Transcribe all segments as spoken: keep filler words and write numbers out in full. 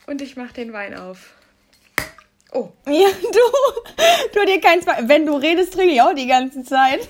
Und ich mach den Wein auf. Oh. Ja, du, tu dir keinen Spaß. Wenn du redest, trinke ich auch die ganze Zeit.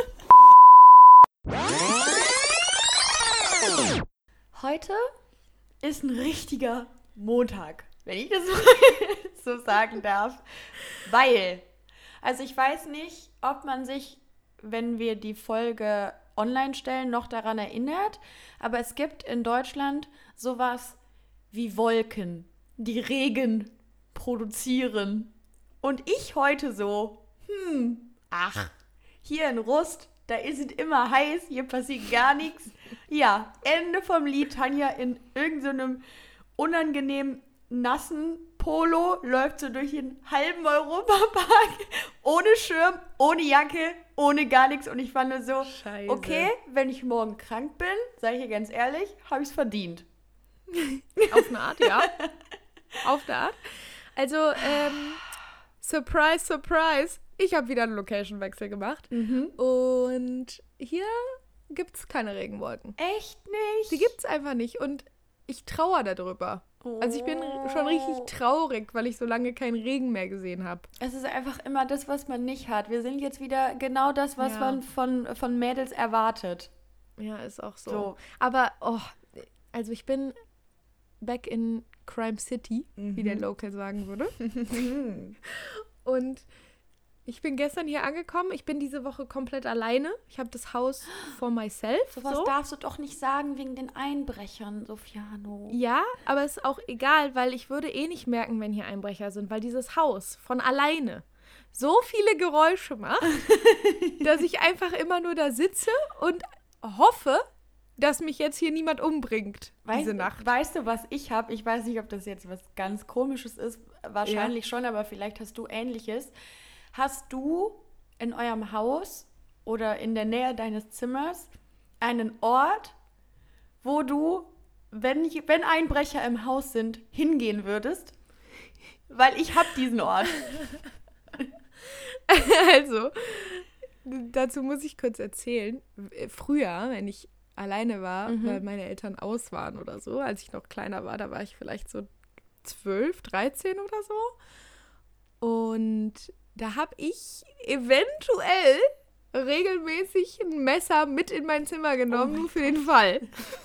Heute ist ein richtiger Montag, wenn ich das so sagen darf. Weil, also ich weiß nicht, ob man sich, wenn wir die Folge online stellen, noch daran erinnert, aber es gibt in Deutschland sowas wie Wolken, die Regen produzieren. Und ich heute so, hm, ach, hier in Rust, da ist es immer heiß, hier passiert gar nichts. Ja, Ende vom Lied. Tanja in irgendeinem unangenehmen, nassen Polo läuft so durch den halben Europapark, ohne Schirm, ohne Jacke, ohne gar nichts. Und ich fand nur so, Scheiße. Okay, wenn ich morgen krank bin, sage ich dir ganz ehrlich, habe ich es verdient. Auf eine Art, ja. Auf eine Art. Also, ähm, surprise, surprise. Ich habe wieder einen Location-Wechsel gemacht. Mhm. Und hier gibt es keine Regenwolken. Echt nicht? Die gibt es einfach nicht. Und ich trauere darüber. Also ich bin schon richtig traurig, weil ich so lange keinen Regen mehr gesehen habe. Es ist einfach immer das, was man nicht hat. Wir sind jetzt wieder genau das, was Ja. man von, von Mädels erwartet. Ja, ist auch so. So. Aber, oh, also ich bin back in Crime City, wie der Local sagen würde. Und ich bin gestern hier angekommen. Ich bin diese Woche komplett alleine. Ich habe das Haus for myself. So was so. darfst du doch nicht sagen wegen den Einbrechern, Sofiano. Ja, aber ist auch egal, weil ich würde eh nicht merken, wenn hier Einbrecher sind, weil dieses Haus von alleine so viele Geräusche macht, dass ich einfach immer nur da sitze und hoffe, dass mich jetzt hier niemand umbringt, Weißt, diese Nacht. Weißt du, was ich habe? Ich weiß nicht, ob das jetzt was ganz Komisches ist. Wahrscheinlich schon, aber vielleicht hast du Ähnliches. Hast du in eurem Haus oder in der Nähe deines Zimmers einen Ort, wo du, wenn, ich, wenn Einbrecher im Haus sind, hingehen würdest? Weil ich habe diesen Ort. Also, dazu muss ich kurz erzählen. Früher, wenn ich alleine war, Mhm. weil meine Eltern aus waren oder so, als ich noch kleiner war, da war ich vielleicht so zwölf, dreizehn oder so. Und da habe ich eventuell regelmäßig ein Messer mit in mein Zimmer genommen, Oh nur für den Fall.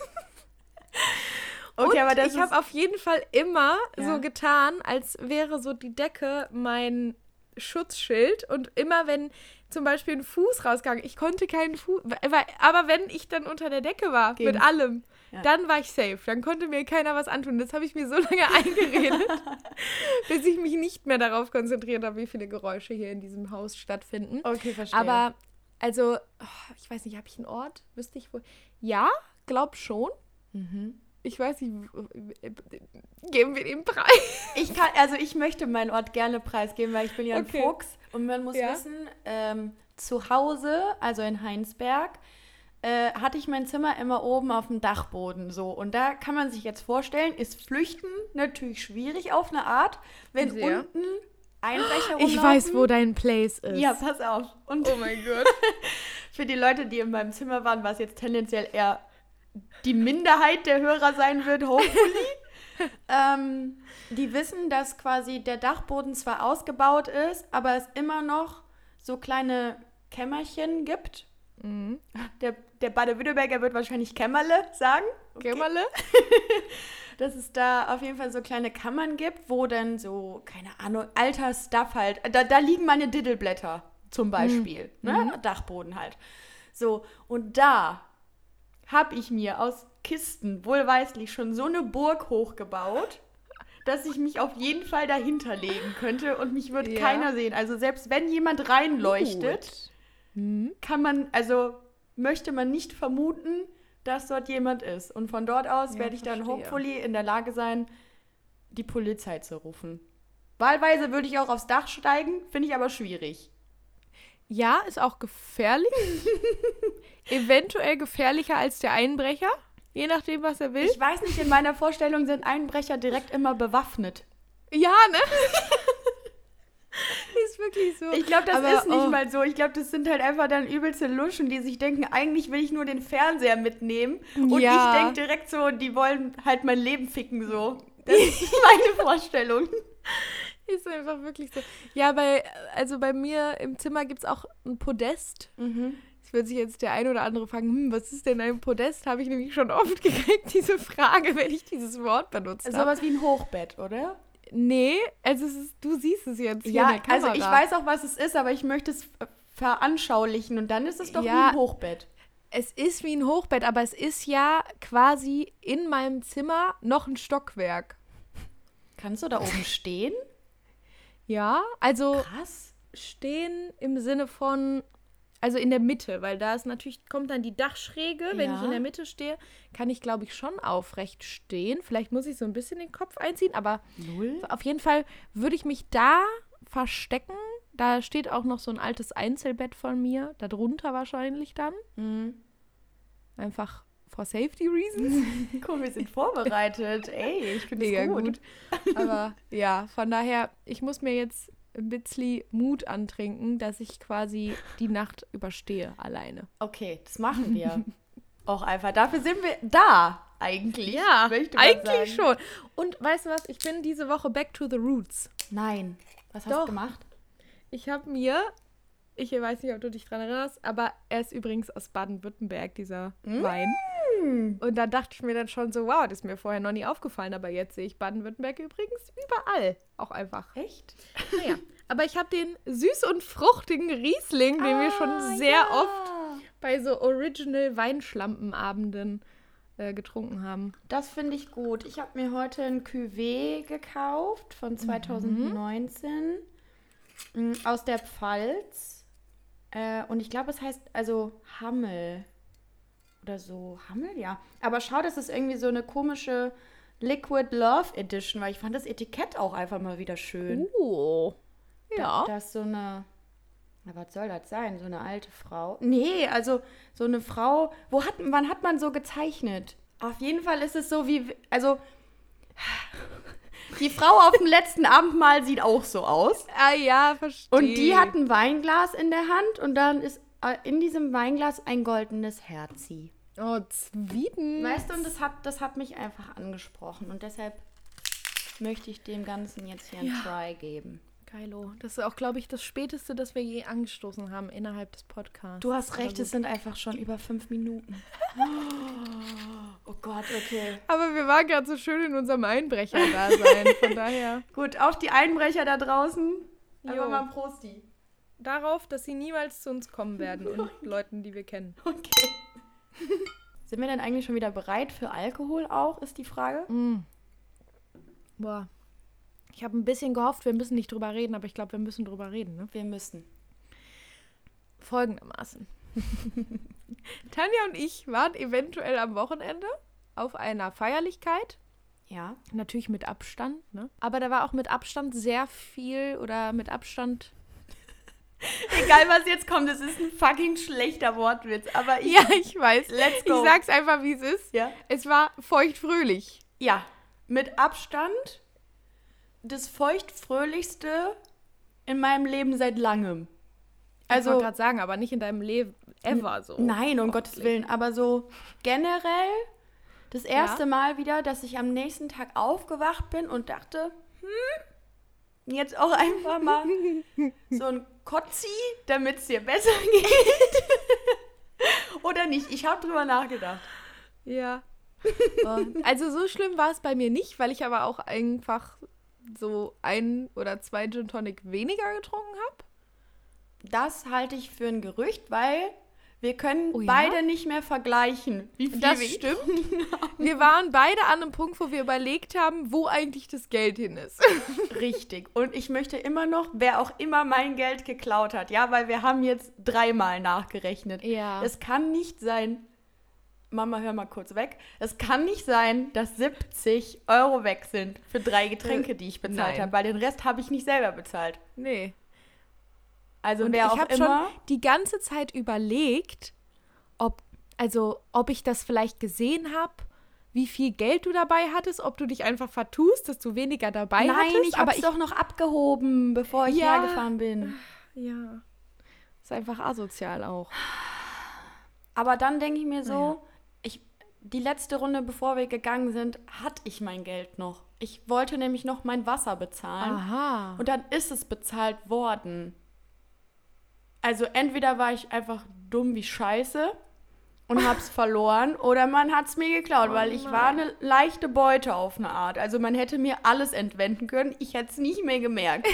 Okay, Und aber das ich habe auf jeden Fall immer Ja. so getan, als wäre so die Decke mein Schutzschild. Und immer wenn zum Beispiel ein Fuß rausgegangen, ich konnte keinen Fuß, weil, aber wenn ich dann unter der Decke war, Ging's. mit allem, Ja. dann war ich safe. Dann konnte mir keiner was antun. Das habe ich mir so lange eingeredet, bis ich mich nicht mehr darauf konzentriert habe, wie viele Geräusche hier in diesem Haus stattfinden. Okay, verstehe. Aber, also, oh, ich weiß nicht, habe ich einen Ort? Wüsste ich wohl. Ja, glaub schon. Mhm. Ich weiß nicht, geben wir den Preis? Ich kann, also ich möchte meinen Ort gerne preisgeben, weil ich bin ja ein Okay. Fuchs und man muss Ja. wissen, ähm, zu Hause, also in Heinsberg, äh, hatte ich mein Zimmer immer oben auf dem Dachboden so. Und da kann man sich jetzt vorstellen, ist Flüchten natürlich schwierig auf eine Art, wenn Sehr. unten Einbrecher Ich rumlaufen. weiß, wo dein Place ist. Ja, pass auf. Und Oh mein Gott. für die Leute, die in meinem Zimmer waren, war es jetzt tendenziell eher die Minderheit der Hörer sein wird, hopefully. ähm, die wissen, dass quasi der Dachboden zwar ausgebaut ist, aber es immer noch so kleine Kämmerchen gibt. Mhm. Der, der Baden-Württemberger wird wahrscheinlich Kämmerle sagen. Kämmerle? Dass es da auf jeden Fall so kleine Kammern gibt, wo dann so, keine Ahnung, alter Stuff halt, da, da liegen meine Diddleblätter zum Beispiel, ne? Dachboden halt. So, und da habe ich mir aus Kisten wohlweislich schon so eine Burg hochgebaut, dass ich mich auf jeden Fall dahinter legen könnte und mich wird Ja. keiner sehen. Also selbst wenn jemand reinleuchtet, Mhm. kann man, also möchte man nicht vermuten, dass dort jemand ist. Und von dort aus Ja, werde ich dann verstehe. hopefully in der Lage sein, die Polizei zu rufen. Wahlweise würde ich auch aufs Dach steigen, finde ich aber schwierig. Ja, ist auch gefährlich. Eventuell gefährlicher als der Einbrecher, je nachdem, was er will. Ich weiß nicht, in meiner Vorstellung sind Einbrecher direkt immer bewaffnet. Ja, ne? Ist wirklich so. Ich glaube, das Aber, ist nicht oh. mal so. Ich glaube, das sind halt einfach dann übelste Luschen, die sich denken, eigentlich will ich nur den Fernseher mitnehmen. Und Ja. ich denke direkt so, die wollen halt mein Leben ficken so. Das ist meine Vorstellung. Ist einfach wirklich so. Ja, bei, also bei mir im Zimmer gibt es auch ein Podest. Mhm. Es wird sich jetzt der ein oder andere fragen, hm, was ist denn ein Podest? Habe ich nämlich schon oft gekriegt, diese Frage, wenn ich dieses Wort benutzt habe. Sowas wie ein Hochbett, oder? Nee, also es ist, du siehst es jetzt hier Ja, in der Kamera. also ich weiß auch, was es ist, aber ich möchte es veranschaulichen und dann ist es doch Ja. wie ein Hochbett. Es ist wie ein Hochbett, aber es ist ja quasi in meinem Zimmer noch ein Stockwerk. Kannst du da oben stehen? Ja, also Krass. stehen im Sinne von, also in der Mitte, weil da ist natürlich, kommt dann die Dachschräge. Wenn Ja. ich in der Mitte stehe, kann ich, glaube ich, schon aufrecht stehen. Vielleicht muss ich so ein bisschen den Kopf einziehen, aber Null? auf jeden Fall würde ich mich da verstecken. Da steht auch noch so ein altes Einzelbett von mir, darunter wahrscheinlich dann. Mhm. Einfach for safety reasons. Cool, wir sind vorbereitet. Ey, ich finde Mega es gut. gut. Aber ja, von daher, ich muss mir jetzt ein bisschen Mut antrinken, dass ich quasi die Nacht überstehe alleine. Okay, das machen wir. Auch einfach. Dafür sind wir da eigentlich. möchte man eigentlich sagen. schon. Und weißt du was, ich bin diese Woche back to the roots. Nein. Was hast Doch. du gemacht? Ich habe mir, ich weiß nicht, ob du dich dran erinnerst, aber er ist übrigens aus Baden-Württemberg, dieser Mm. Wein. Und da dachte ich mir dann schon so, wow, das ist mir vorher noch nie aufgefallen, aber jetzt sehe ich Baden-Württemberg übrigens überall. Auch einfach. Echt? Naja, aber ich habe den süß und fruchtigen Riesling, den wir schon sehr ja. oft bei so Original Weinschlampenabenden äh, getrunken haben. Das finde ich gut. Ich habe mir heute ein Cuvée gekauft von zwanzig neunzehn mhm. aus der Pfalz. Äh, und ich glaube, es heißt also Hammel. Oder so. Hammel, ja. Aber schau, das ist irgendwie so eine komische Liquid Love Edition, weil ich fand das Etikett auch einfach mal wieder schön. Oh. Ja. Da, da ist so eine, na, was soll das sein? So eine alte Frau? Nee, also so eine Frau, wo hat, wann hat man so gezeichnet? Auf jeden Fall ist es so wie, also die Frau auf dem letzten Abendmahl sieht auch so aus. Ah ja, verstehe. Und die hat ein Weinglas in der Hand und dann ist äh, in diesem Weinglas ein goldenes Herzi. Oh, Zwiebeln. Weißt du, und das hat, das hat mich einfach angesprochen und deshalb möchte ich dem Ganzen jetzt hier ein Ja. Try geben. Geilo. Das ist auch, glaube ich, das Späteste, das wir je angestoßen haben innerhalb des Podcasts. Du hast recht, Aber es sind einfach schon über fünf Minuten. Oh Gott, okay. Aber wir waren gerade so schön in unserem Einbrecher-Dasein, von daher. Gut, auch die Einbrecher da draußen. Einfach Jo. mal ein Prosti. Darauf, dass sie niemals zu uns kommen werden und Leuten, die wir kennen. Okay. Sind wir denn eigentlich schon wieder bereit für Alkohol auch, ist die Frage? Mm. Boah. Ich habe ein bisschen gehofft, wir müssen nicht drüber reden, aber ich glaube, wir müssen drüber reden, ne? Wir müssen. Folgendermaßen. Tanja und ich waren eventuell am Wochenende auf einer Feierlichkeit. Ja. Natürlich mit Abstand, ne? Aber da war auch mit Abstand sehr viel oder mit Abstand. Egal, was jetzt kommt, es ist ein fucking schlechter Wortwitz. Aber ich... Ja, ich weiß. Let's go. Ich sag's einfach, wie es ist. Ja. Es war feuchtfröhlich. Ja, mit Abstand das feuchtfröhlichste in meinem Leben seit langem. Also, ich Also, wollte gerade sagen, aber nicht in deinem Leben ever so. nein, um Gottes Willen, aber so generell das erste Ja. Mal wieder, dass ich am nächsten Tag aufgewacht bin und dachte, hm, jetzt auch einfach mal so ein Kotzi, damit es dir besser geht. Oder nicht? Ich habe drüber nachgedacht. Ja. Oh. Also so schlimm war es bei mir nicht, weil ich aber auch einfach so ein oder zwei Gin Tonic weniger getrunken habe. Das halte ich für ein Gerücht, weil wir können Oh ja? beide nicht mehr vergleichen, wie viel Das wir stimmt. getrunken haben. Wir waren beide an einem Punkt, wo wir überlegt haben, wo eigentlich das Geld hin ist. Richtig. Und ich möchte immer noch, wer auch immer mein Geld geklaut hat, ja, weil wir haben jetzt dreimal nachgerechnet. Ja. Es kann nicht sein, Mama, hör mal kurz weg, es kann nicht sein, dass siebzig Euro weg sind für drei Getränke, die ich bezahlt Nein. habe, weil den Rest habe ich nicht selber bezahlt. Nee. Also Und wer ich auch habe immer... schon die ganze Zeit überlegt, ob, also, ob ich das vielleicht gesehen habe, wie viel Geld du dabei hattest, ob du dich einfach vertust, dass du weniger dabei Nein, hattest. ich habe es doch noch abgehoben, bevor ich Ja. hergefahren bin. Ja. Ist einfach asozial auch. Aber dann denke ich mir so, Naja. ich die letzte Runde, bevor wir gegangen sind, hatte ich mein Geld noch. Ich wollte nämlich noch mein Wasser bezahlen. Aha. Und dann ist es bezahlt worden. Also entweder war ich einfach dumm wie Scheiße und hab's verloren oder man hat's mir geklaut, Oh weil ich nein. war eine leichte Beute auf eine Art. Also man hätte mir alles entwenden können. Ich hätte es nicht mehr gemerkt.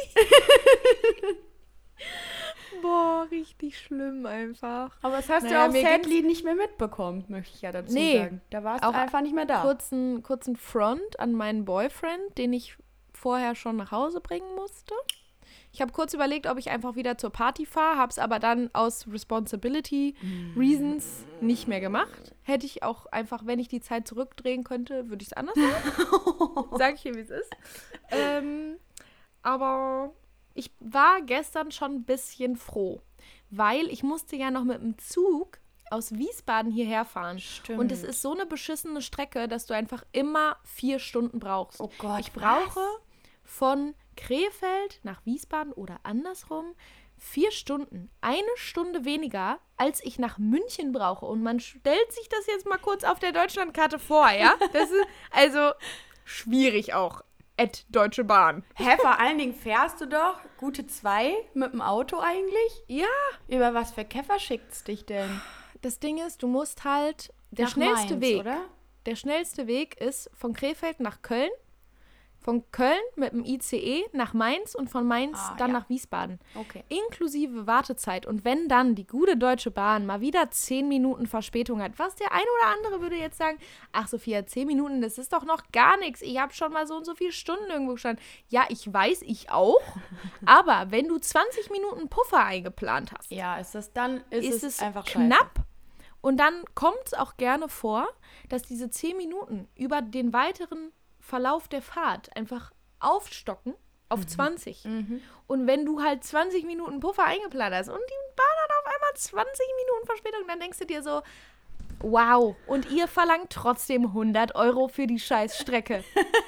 Boah, richtig schlimm einfach. Aber das hast Naja, du mir auch sadly nicht mehr mitbekommen, möchte ich ja dazu Nee, sagen. Da warst auch du einfach nicht mehr da. Kurzen, kurzen Front an meinen Boyfriend, den ich vorher schon nach Hause bringen musste. Ich habe kurz überlegt, ob ich einfach wieder zur Party fahre, habe es aber dann aus Responsibility Reasons nicht mehr gemacht. Hätte ich auch einfach, wenn ich die Zeit zurückdrehen könnte, würde ich es anders machen. Sag ich dir, wie es ist. Ähm, aber ich war gestern schon ein bisschen froh, weil ich musste ja noch mit dem Zug aus Wiesbaden hierher fahren. Stimmt. Und es ist so eine beschissene Strecke, dass du einfach immer vier Stunden brauchst. Oh Gott, ich brauche von Krefeld nach Wiesbaden oder andersrum vier Stunden. Eine Stunde weniger, als ich nach München brauche. Und man stellt sich das jetzt mal kurz auf der Deutschlandkarte vor, ja? Das ist also schwierig auch. At Deutsche Bahn. Hä, vor allen Dingen fährst du doch gute zwei mit dem Auto eigentlich? Ja. Über was für Käfer schickt's dich denn? Das Ding ist, du musst halt, der Nach schnellste Mainz, Weg, oder? der schnellste Weg ist von Krefeld nach Köln, von Köln mit dem I C E nach Mainz und von Mainz Ah, dann ja. nach Wiesbaden. Okay. Inklusive Wartezeit. Und wenn dann die gute Deutsche Bahn mal wieder zehn Minuten Verspätung hat, was der eine oder andere würde jetzt sagen, ach Sophia, zehn Minuten, das ist doch noch gar nichts. Ich habe schon mal so und so viele Stunden irgendwo gestanden. Ja, ich weiß, ich auch. Aber wenn du zwanzig Minuten Puffer eingeplant hast, Ja, ist das dann, ist, ist es, es einfach knapp. Und dann kommt es auch gerne vor, dass diese zehn Minuten über den weiteren Verlauf der Fahrt einfach aufstocken auf zwanzig. Mhm. Und wenn du halt zwanzig Minuten Puffer eingeplant hast und die Bahn hat auf einmal zwanzig Minuten Verspätung, dann denkst du dir so, wow, und ihr verlangt trotzdem hundert Euro für die Scheißstrecke.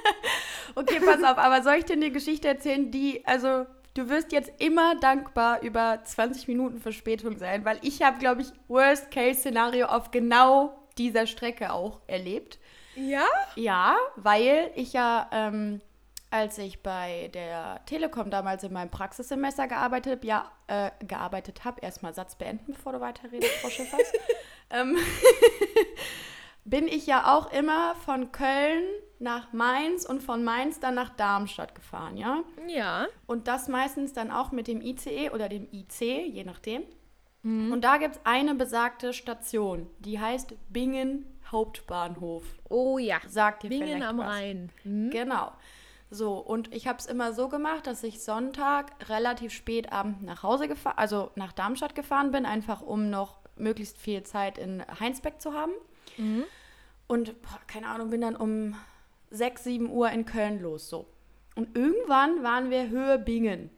Okay, pass auf, aber soll ich dir eine Geschichte erzählen, die, also du wirst jetzt immer dankbar über zwanzig Minuten Verspätung sein, weil ich habe, glaube ich, Worst-Case-Szenario auf genau dieser Strecke auch erlebt. Ja? Ja, weil ich ja, ähm, als ich bei der Telekom damals in meinem Praxissemester gearbeitet habe, ja, äh, gearbeitet habe, erstmal Satz beenden, bevor du weiterredest, Frau Schiffers, ähm, bin ich ja auch immer von Köln nach Mainz und von Mainz dann nach Darmstadt gefahren, ja? Ja. Und das meistens dann auch mit dem I C E oder dem I C, je nachdem. Und da gibt es eine besagte Station, die heißt Bingen Hauptbahnhof. Oh ja. Sagt dir Bingen vielleicht am was. Rhein. Hm? Genau. So, und ich habe es immer so gemacht, dass ich Sonntag relativ spät abend nach Hause gefahren, also nach Darmstadt gefahren bin, einfach um noch möglichst viel Zeit in Heinsberg zu haben. Mhm. Und, boah, keine Ahnung, bin dann um sechs, sieben Uhr in Köln los, so. Und irgendwann waren wir Höhe Bingen.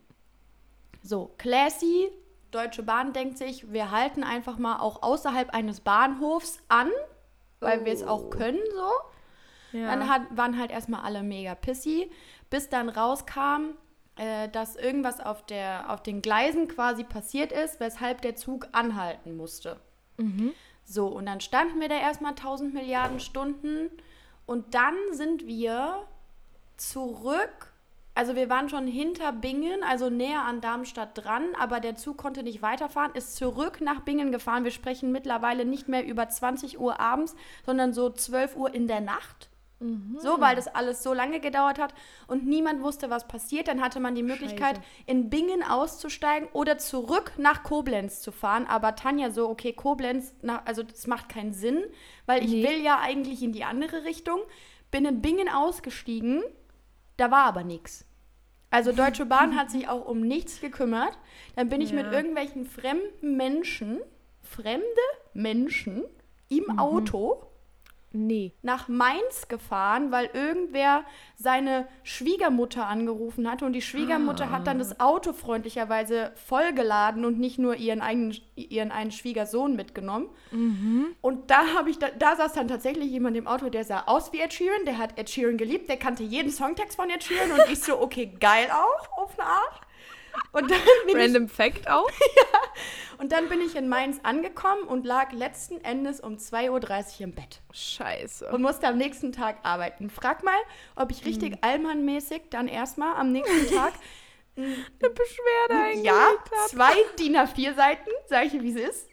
So, classy, Deutsche Bahn denkt sich, wir halten einfach mal auch außerhalb eines Bahnhofs an, weil wir es auch können, so. Ja. Dann hat, waren halt erstmal alle mega pissy, bis dann rauskam, äh, dass irgendwas auf, der, auf den Gleisen quasi passiert ist, weshalb der Zug anhalten musste. Mhm. So, und dann standen wir da erstmal tausend Milliarden Stunden und dann sind wir zurück, also wir waren schon hinter Bingen, also näher an Darmstadt dran, aber der Zug konnte nicht weiterfahren, ist zurück nach Bingen gefahren. Wir sprechen mittlerweile nicht mehr über zwanzig Uhr abends, sondern so zwölf Uhr in der Nacht. Mhm. So, weil das alles so lange gedauert hat und niemand wusste, was passiert. Dann hatte man die Möglichkeit, Scheiße. in Bingen auszusteigen oder zurück nach Koblenz zu fahren. Aber Tanja so, okay, Koblenz, na, also das macht keinen Sinn, weil ich Nee. will ja eigentlich in die andere Richtung. Bin in Bingen ausgestiegen, da war aber nichts. Also Deutsche Bahn hat sich auch um nichts gekümmert. Dann bin ich Ja. mit irgendwelchen fremden Menschen, fremde Menschen im Auto Nee. nach Mainz gefahren, weil irgendwer seine Schwiegermutter angerufen hatte und die Schwiegermutter hat dann das Auto freundlicherweise vollgeladen und nicht nur ihren eigenen ihren einen Schwiegersohn mitgenommen. Und da habe ich da, da saß dann tatsächlich jemand im Auto, der sah aus wie Ed Sheeran, der hat Ed Sheeran geliebt, der kannte jeden Songtext von Ed Sheeran und ich so, okay, geil auch, auf eine Art. Und dann bin Random Fact auch. ich, und dann bin ich in Mainz angekommen und lag letzten Endes um zwei Uhr dreißig im Bett. Scheiße. Und musste am nächsten Tag arbeiten. Frag mal, ob ich richtig Allmann-mäßig dann erstmal am nächsten Tag Eine Beschwerde eingelegt ja, hab. zwei D I N A vier Seiten, sag ich dir, wie es ist.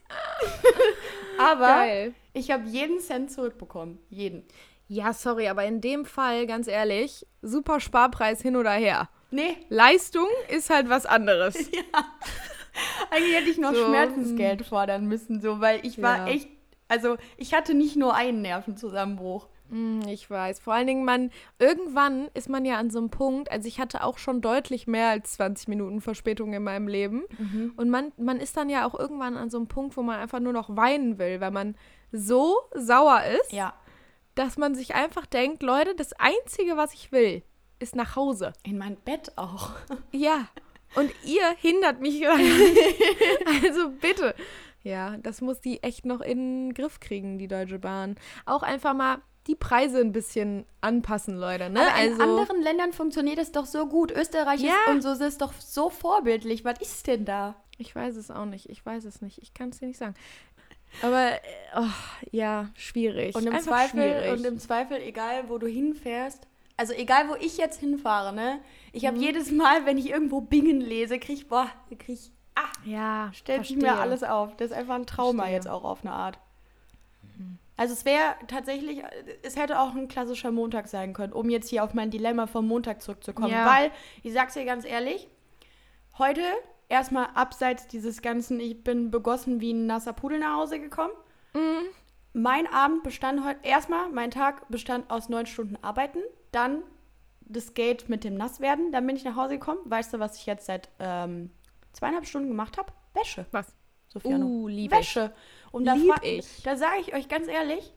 Aber Geil. ich habe jeden Cent zurückbekommen. Jeden. Ja, sorry, aber in dem Fall, ganz ehrlich, super Sparpreis hin oder her. Nee, Leistung ist halt was anderes. eigentlich hätte ich noch So, Schmerzensgeld fordern müssen, so, weil ich war Ja. echt, also ich hatte nicht nur einen Nervenzusammenbruch. Mm, Ich weiß. Vor allen Dingen, man, irgendwann ist man ja an so einem Punkt, also ich hatte auch schon deutlich mehr als zwanzig Minuten Verspätung in meinem Leben. Und man, man ist dann ja auch irgendwann an so einem Punkt, wo man einfach nur noch weinen will, weil man so sauer ist, Ja, dass man sich einfach denkt, Leute, das Einzige, was ich will, ist nach Hause. in mein Bett auch. Ja. Und ihr hindert mich daran. Also bitte. Ja, das muss die echt noch in den Griff kriegen, die Deutsche Bahn. Auch einfach mal die Preise ein bisschen anpassen, Leute. Ne? Aber in also, anderen Ländern funktioniert es doch so gut. Österreich Ja. ist und so ist doch so vorbildlich. Was ist denn da? ich weiß es auch nicht. Ich weiß es nicht. Ich kann es dir nicht sagen. Aber, äh, oh, ja, schwierig. Und im, Einfach Zweifel, schwierig. und im Zweifel, egal wo du hinfährst, also egal wo ich jetzt hinfahre, ne? Ich habe Mhm. jedes Mal, wenn ich irgendwo Bingen lese, krieg ich, boah, krieg ich, ah, ja, stellt sich verstehe. mir alles auf. Das ist einfach ein Trauma Verstehe. jetzt auch auf eine Art. Also es wäre tatsächlich, es hätte auch ein klassischer Montag sein können, um jetzt hier auf mein Dilemma vom Montag zurückzukommen. Ja. Weil, ich sag's dir ganz ehrlich, heute erstmal abseits dieses ganzen, ich bin begossen wie ein nasser Pudel nach Hause gekommen. Mhm. Mein Abend bestand heute, erstmal, mein Tag bestand aus neun Stunden Arbeiten, dann das Gate mit dem Nasswerden, dann bin ich nach Hause gekommen. Weißt du, was ich jetzt seit ähm, zweieinhalb Stunden gemacht habe? Wäsche. Was? Sofiano. Uh, lieb ich. Wäsche. Und da, Lieb fra- ich. da sage ich euch ganz ehrlich,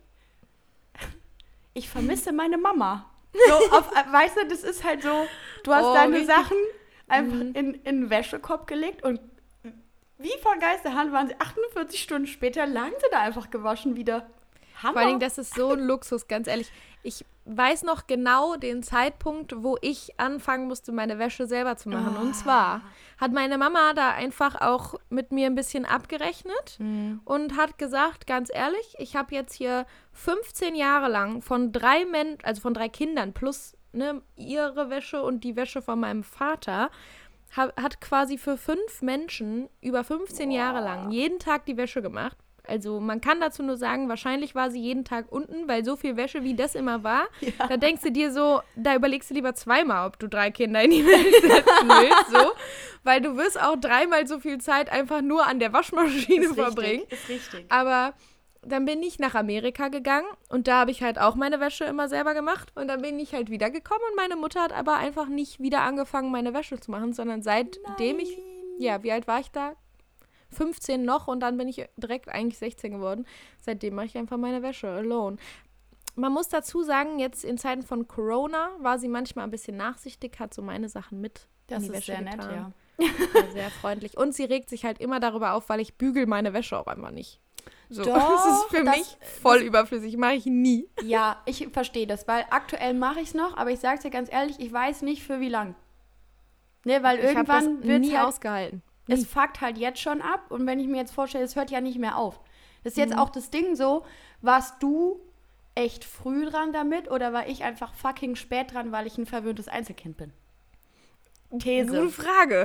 ich vermisse meine Mama. So auf, weißt du, das ist halt so, du hast Oh, deine richtig. Sachen einfach Mhm. in, in den Wäschekorb gelegt und wie von Geisterhand waren sie achtundvierzig Stunden später, lagen sie da einfach gewaschen wieder. Hammer. Vor allen Dingen, das ist so ein Luxus, ganz ehrlich. Ich weiß noch genau den Zeitpunkt, wo ich anfangen musste, meine Wäsche selber zu machen. Und zwar hat meine Mama da einfach auch mit mir ein bisschen abgerechnet und hat gesagt, ganz ehrlich, ich habe jetzt hier fünfzehn Jahre lang von drei Men also von drei Kindern plus ne, ihre Wäsche und die Wäsche von meinem Vater, ha hat quasi für fünf Menschen über fünfzehn Jahre lang jeden Tag die Wäsche gemacht. Also man kann dazu nur sagen, wahrscheinlich war sie jeden Tag unten, weil so viel Wäsche, wie das immer war, Ja. da denkst du dir so, da überlegst du lieber zweimal, ob du drei Kinder in die Welt setzen willst, so. Weil du wirst auch dreimal so viel Zeit einfach nur an der Waschmaschine ist verbringen. richtig, ist richtig. Aber dann bin ich nach Amerika gegangen und da habe ich halt auch meine Wäsche immer selber gemacht und dann bin ich halt wiedergekommen und meine Mutter hat aber einfach nicht wieder angefangen, meine Wäsche zu machen, sondern seitdem ich, ja, wie alt war ich da? fünfzehn noch und dann bin ich direkt eigentlich sechzehn geworden. Seitdem mache ich einfach meine Wäsche alone. Man muss dazu sagen, jetzt in Zeiten von Corona war sie manchmal ein bisschen nachsichtig, hat so meine Sachen mit Das in die ist Wäsche sehr nett, getan. ja. War sehr freundlich. Und sie regt sich halt immer darüber auf, weil ich bügel meine Wäsche auch einfach nicht. So, Doch, das ist für das- mich voll überflüssig. Mache ich nie. Ja, ich verstehe das, weil aktuell mache ich es noch, aber ich sage dir ganz ehrlich, ich weiß nicht für wie lang. Ne, weil Ich habe das irgendwann wird nie halt, ausgehalten. es fuckt halt jetzt schon ab und wenn ich mir jetzt vorstelle, es hört ja nicht mehr auf. Das ist jetzt Mhm. auch das Ding so, warst du echt früh dran damit oder war ich einfach fucking spät dran, weil ich ein verwöhntes Einzelkind bin? These. Gute Frage.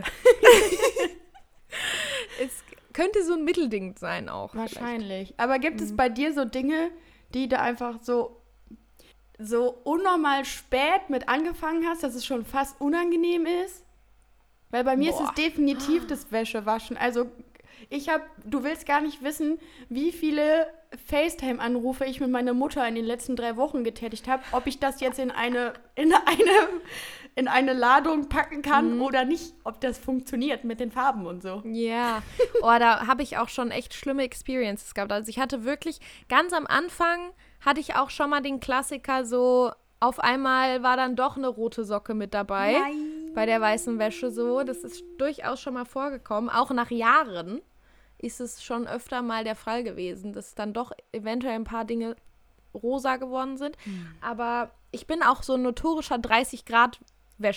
Es könnte so ein Mittelding sein auch. vielleicht. Wahrscheinlich. Aber gibt es Mhm. bei dir so Dinge, die du einfach so, so unnormal spät mit angefangen hast, dass es schon fast unangenehm ist? Weil bei mir Boah. ist es definitiv das Wäschewaschen. Also ich habe, du willst gar nicht wissen, wie viele FaceTime-Anrufe ich mit meiner Mutter in den letzten drei Wochen getätigt habe, ob ich das jetzt in eine, in eine, in eine Ladung packen kann Mhm. oder nicht, ob das funktioniert mit den Farben und so. Ja, oh, da habe ich auch schon echt schlimme Experiences gehabt. Also ich hatte wirklich, ganz am Anfang hatte ich auch schon mal den Klassiker so, auf einmal war dann doch eine rote Socke mit dabei. Nein. Bei der weißen Wäsche so. Das ist durchaus schon mal vorgekommen. Auch nach Jahren ist es schon öfter mal der Fall gewesen, dass dann doch eventuell ein paar Dinge rosa geworden sind. Aber ich bin auch so ein notorischer dreißig Grad Wäscher.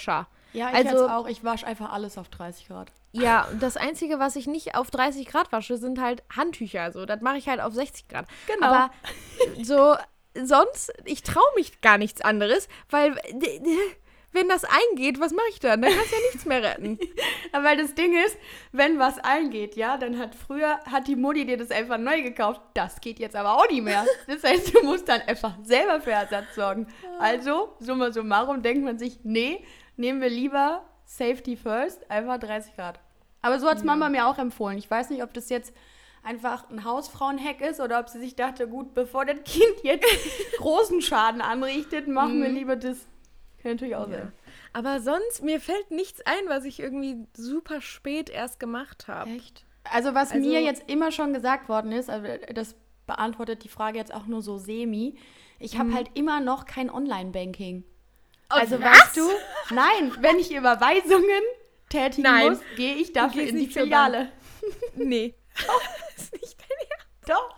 Ja, ich Also- jetzt auch. Ich wasche einfach alles auf dreißig Grad. Ja, und das Einzige, was ich nicht auf dreißig Grad wasche, sind halt Handtücher. So, das mache ich halt auf sechzig Grad. Genau. Aber so, sonst, ich traue mich gar nichts anderes, weil d- d- wenn das eingeht, was mache ich dann? Dann kannst du ja nichts mehr retten. Aber weil das Ding ist, wenn was eingeht, ja, dann hat früher, hat die Mutti dir das einfach neu gekauft. Das geht jetzt aber auch nicht mehr. Das heißt, du musst dann einfach selber für Ersatz sorgen. Also, summa summarum, denkt man sich, nee, nehmen wir lieber Safety first, einfach dreißig Grad. Aber so hat es Mama mir auch empfohlen. Ich weiß nicht, ob das jetzt einfach ein Hausfrauenhack ist oder ob sie sich dachte, gut, bevor das Kind jetzt großen Schaden anrichtet, machen wir lieber das. Kann natürlich auch sein. Aber sonst, mir fällt nichts ein, was ich irgendwie super spät erst gemacht habe. Echt? Also was Also- mir jetzt immer schon gesagt worden ist, also das beantwortet die Frage jetzt auch nur so semi, ich habe halt immer noch kein Online-Banking. Also was? weißt du, nein, wenn ich Überweisungen tätigen Nein. muss, gehe ich dafür gehst in die nicht zur Filiale. Nee. Das ist nicht dein Ernst. Doch.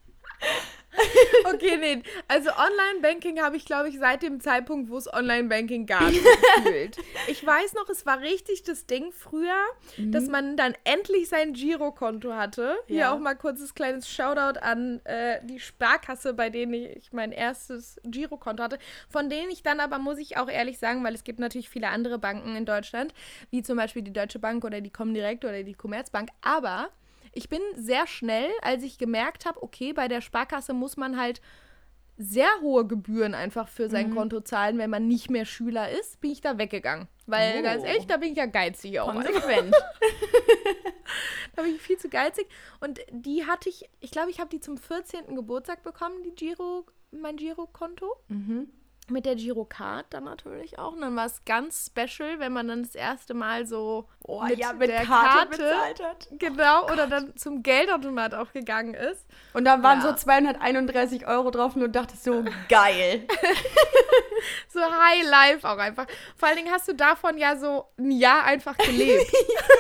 Okay, nee. Also Online-Banking habe ich, glaube ich, seit dem Zeitpunkt, wo es Online-Banking gab, gefühlt. Ich weiß noch, es war richtig das Ding früher, dass man dann endlich sein Girokonto hatte. Hier Ja. auch mal kurzes kleines Shoutout an äh, die Sparkasse, bei denen ich mein erstes Girokonto hatte. Von denen ich dann aber, muss ich auch ehrlich sagen, weil es gibt natürlich viele andere Banken in Deutschland, wie zum Beispiel die Deutsche Bank oder die Comdirect oder die Commerzbank, aber ich bin sehr schnell, als ich gemerkt habe, okay, bei der Sparkasse muss man halt sehr hohe Gebühren einfach für sein Konto zahlen, wenn man nicht mehr Schüler ist, bin ich da weggegangen. Weil, Oh. ganz ehrlich, da bin ich ja geizig auch. Also, Konsequent. da bin ich viel zu geizig. Und die hatte ich, ich glaube, ich habe die zum vierzehnten Geburtstag bekommen, die Giro, mein Girokonto. Mhm. Mit der Girocard dann natürlich auch. Und dann war es ganz special, wenn man dann das erste Mal so Oh mit, ja, mit der Karte Karte, bezahlt hat. genau, oder dann zum Geldautomat auch gegangen ist. Und da waren Ja. so zweihunderteinunddreißig Euro drauf und du dachtest so, geil. So High Life auch einfach. Vor allen Dingen hast du davon ja so ein Jahr einfach gelebt.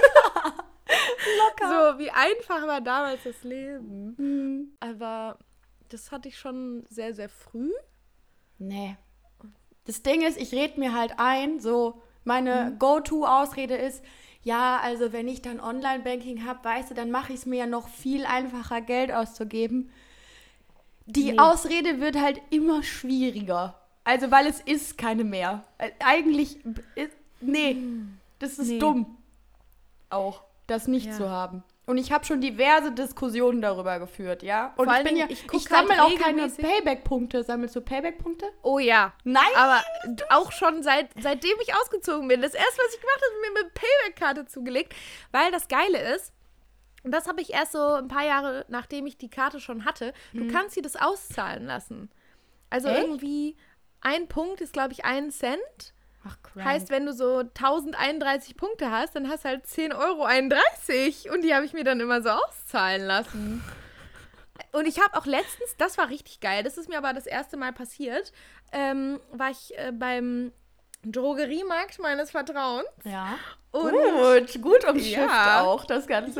Locker. So, wie einfach war damals das Leben. Aber das hatte ich schon sehr, sehr früh. Nee. Das Ding ist, ich rede mir halt ein, so meine Go-To-Ausrede ist, ja, also wenn ich dann Online-Banking habe, weißt du, dann mache ich es mir ja noch viel einfacher, Geld auszugeben. Die Nee. Ausrede wird halt immer schwieriger. Also, weil es ist keine mehr. Äh, Eigentlich, b- ist, nee, das ist Nee. dumm. Auch, das nicht Ja. zu haben. Und ich habe schon diverse Diskussionen darüber geführt, ja. Und Vor ich allen bin ja, Dingen, ich ich, guck sammle halt auch keine regelmäßig- Payback-Punkte. Sammelst du Payback-Punkte? Oh ja. Nein! Aber d- auch schon seit, seitdem ich ausgezogen bin. Das erste, was ich gemacht habe, ist mir eine Payback-Karte zugelegt. Weil das Geile ist, und das habe ich erst so ein paar Jahre, nachdem ich die Karte schon hatte, du kannst sie das auszahlen lassen. Also Echt? irgendwie ein Punkt ist, glaube ich, ein Cent. Ach, crank. Heißt, wenn du so tausendeinunddreißig Punkte hast, dann hast du halt zehn Euro einunddreißig. Und die habe ich mir dann immer so auszahlen lassen. Und ich habe auch letztens, das war richtig geil, das ist mir aber das erste Mal passiert, ähm, war ich äh, beim Drogeriemarkt meines Vertrauens. Ja. Und, Gut, gut umschifft Ja. auch, das Ganze.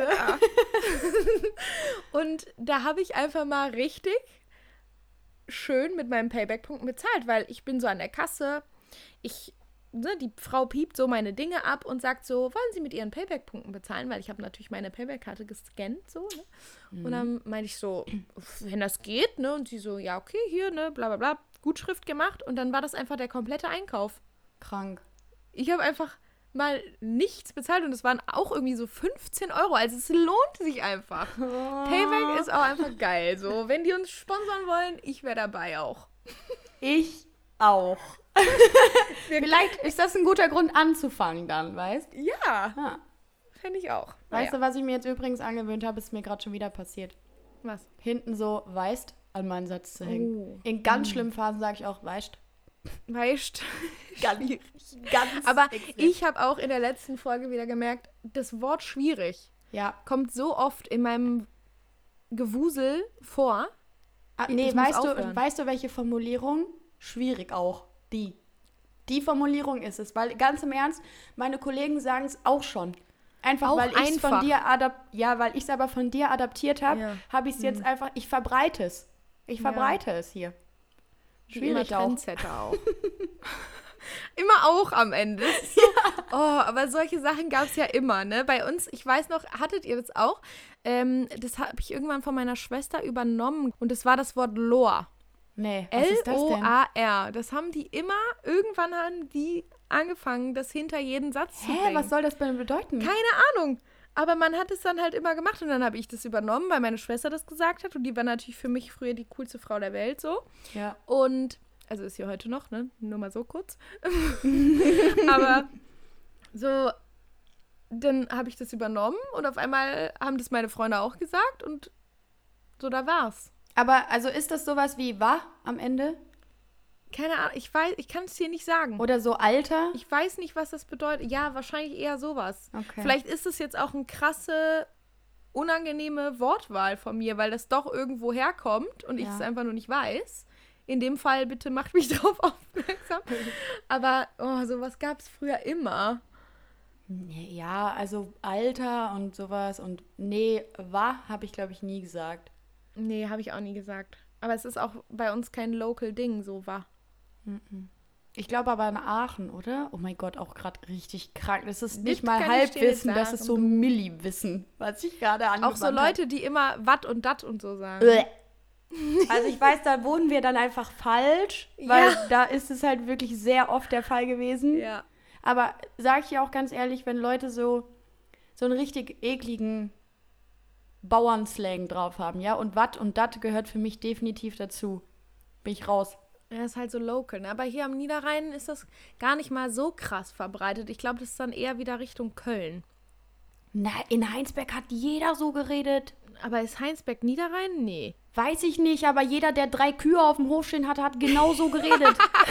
und da habe ich einfach mal richtig schön mit meinen Payback-Punkten bezahlt, weil ich bin so an der Kasse, ich, ne, die Frau piept so meine Dinge ab und sagt so, wollen Sie mit Ihren Payback-Punkten bezahlen? Weil ich habe natürlich meine Payback-Karte gescannt, so, ne? Und dann meinte ich so, wenn das geht, ne? Und sie so, ja, okay, hier, ne, bla bla bla, Gutschrift gemacht. Und dann war das einfach der komplette Einkauf. Krank. Ich habe einfach mal nichts bezahlt und es waren auch irgendwie so fünfzehn Euro. Also es lohnt sich einfach. Payback ist auch einfach geil. So, wenn die uns sponsern wollen, ich wäre dabei auch. Ich auch. Vielleicht ist das ein guter Grund anzufangen dann, weißt du? Ja, Ja. fände ich auch. Weißt du, was ich mir jetzt übrigens angewöhnt habe, ist mir gerade schon wieder passiert. was? Hinten so, weißt, an meinen Satz zu hängen. Oh. In ganz schlimmen Phasen sage ich auch, weißt. Weißt Ganz, ganz Aber extrem. ich habe auch in der letzten Folge wieder gemerkt, das Wort schwierig Ja. kommt so oft in meinem Gewusel vor. Ah, Ich- nee, das muss weißt du, aufhören. weißt du, welche Formulierung? Schwierig auch. Die. Die Formulierung ist es. Weil ganz im Ernst, meine Kollegen sagen es auch schon. Einfach Auch weil ich es von einfach. dir adap ja, weil ich es aber von dir adaptiert habe, Ja. habe ich es jetzt einfach, ich verbreite es. Ich Ja. verbreite es hier. Wie immer Schwierig auch. Trendsetter auch. Immer auch am Ende. Das ist so Oh, aber solche Sachen gab es ja immer, ne? Bei uns, ich weiß noch, hattet ihr das auch? Ähm, das habe ich irgendwann von meiner Schwester übernommen und das war das Wort Lohr. Nee, was ist das L O denn? A R. Das haben die immer, irgendwann haben die angefangen, das hinter jeden Satz zu Hä, bringen. was soll das denn bedeuten? Keine Ahnung. Aber man hat es dann halt immer gemacht und dann habe ich das übernommen, weil meine Schwester das gesagt hat und die war natürlich für mich früher die coolste Frau der Welt so. Ja. Und, also ist sie heute noch, ne? Nur mal so kurz. Aber so, dann habe ich das übernommen und auf einmal haben das meine Freunde auch gesagt und so, da war's. Aber also ist das sowas wie wa am Ende? Keine Ahnung, ich weiß, ich kann es dir nicht sagen. Oder so Alter? Ich weiß nicht, was das bedeutet. Ja, wahrscheinlich eher sowas. Okay. Vielleicht ist es jetzt auch eine krasse, unangenehme Wortwahl von mir, weil das doch irgendwo herkommt und ich Ja. es einfach nur nicht weiß. In dem Fall, bitte macht mich darauf aufmerksam. Aber oh, sowas gab es früher immer. Nee, ja, also Alter und sowas und nee, wa habe ich glaube ich nie gesagt. Nee, habe ich auch nie gesagt. Aber es ist auch bei uns kein Local-Ding, so war. Ich glaube aber in Aachen, oder? Oh mein Gott, auch gerade richtig krank. Das ist nicht Das mal kann ich dir nicht Halbwissen, das ist so sagen. Milliwissen, was ich gerade angewandt Auch so Leute, die immer Watt und Dat und so sagen. habe. Also ich weiß, da wohnen wir dann einfach falsch, weil Ja. da ist es halt wirklich sehr oft der Fall gewesen. Ja. Aber sag ich dir auch ganz ehrlich, wenn Leute so, so einen richtig ekligen Bauernslang drauf haben, ja, und Watt und Dat gehört für mich definitiv dazu. Bin ich raus. Ja, ist halt so local, ne? Aber hier am Niederrhein ist das gar nicht mal so krass verbreitet. Ich glaube, das ist dann eher wieder Richtung Köln. Na, in Heinsberg hat jeder so geredet. Aber ist Heinsberg Niederrhein? Nee. Weiß ich nicht, aber jeder, der drei Kühe auf dem Hof stehen hatte, hat genau so geredet.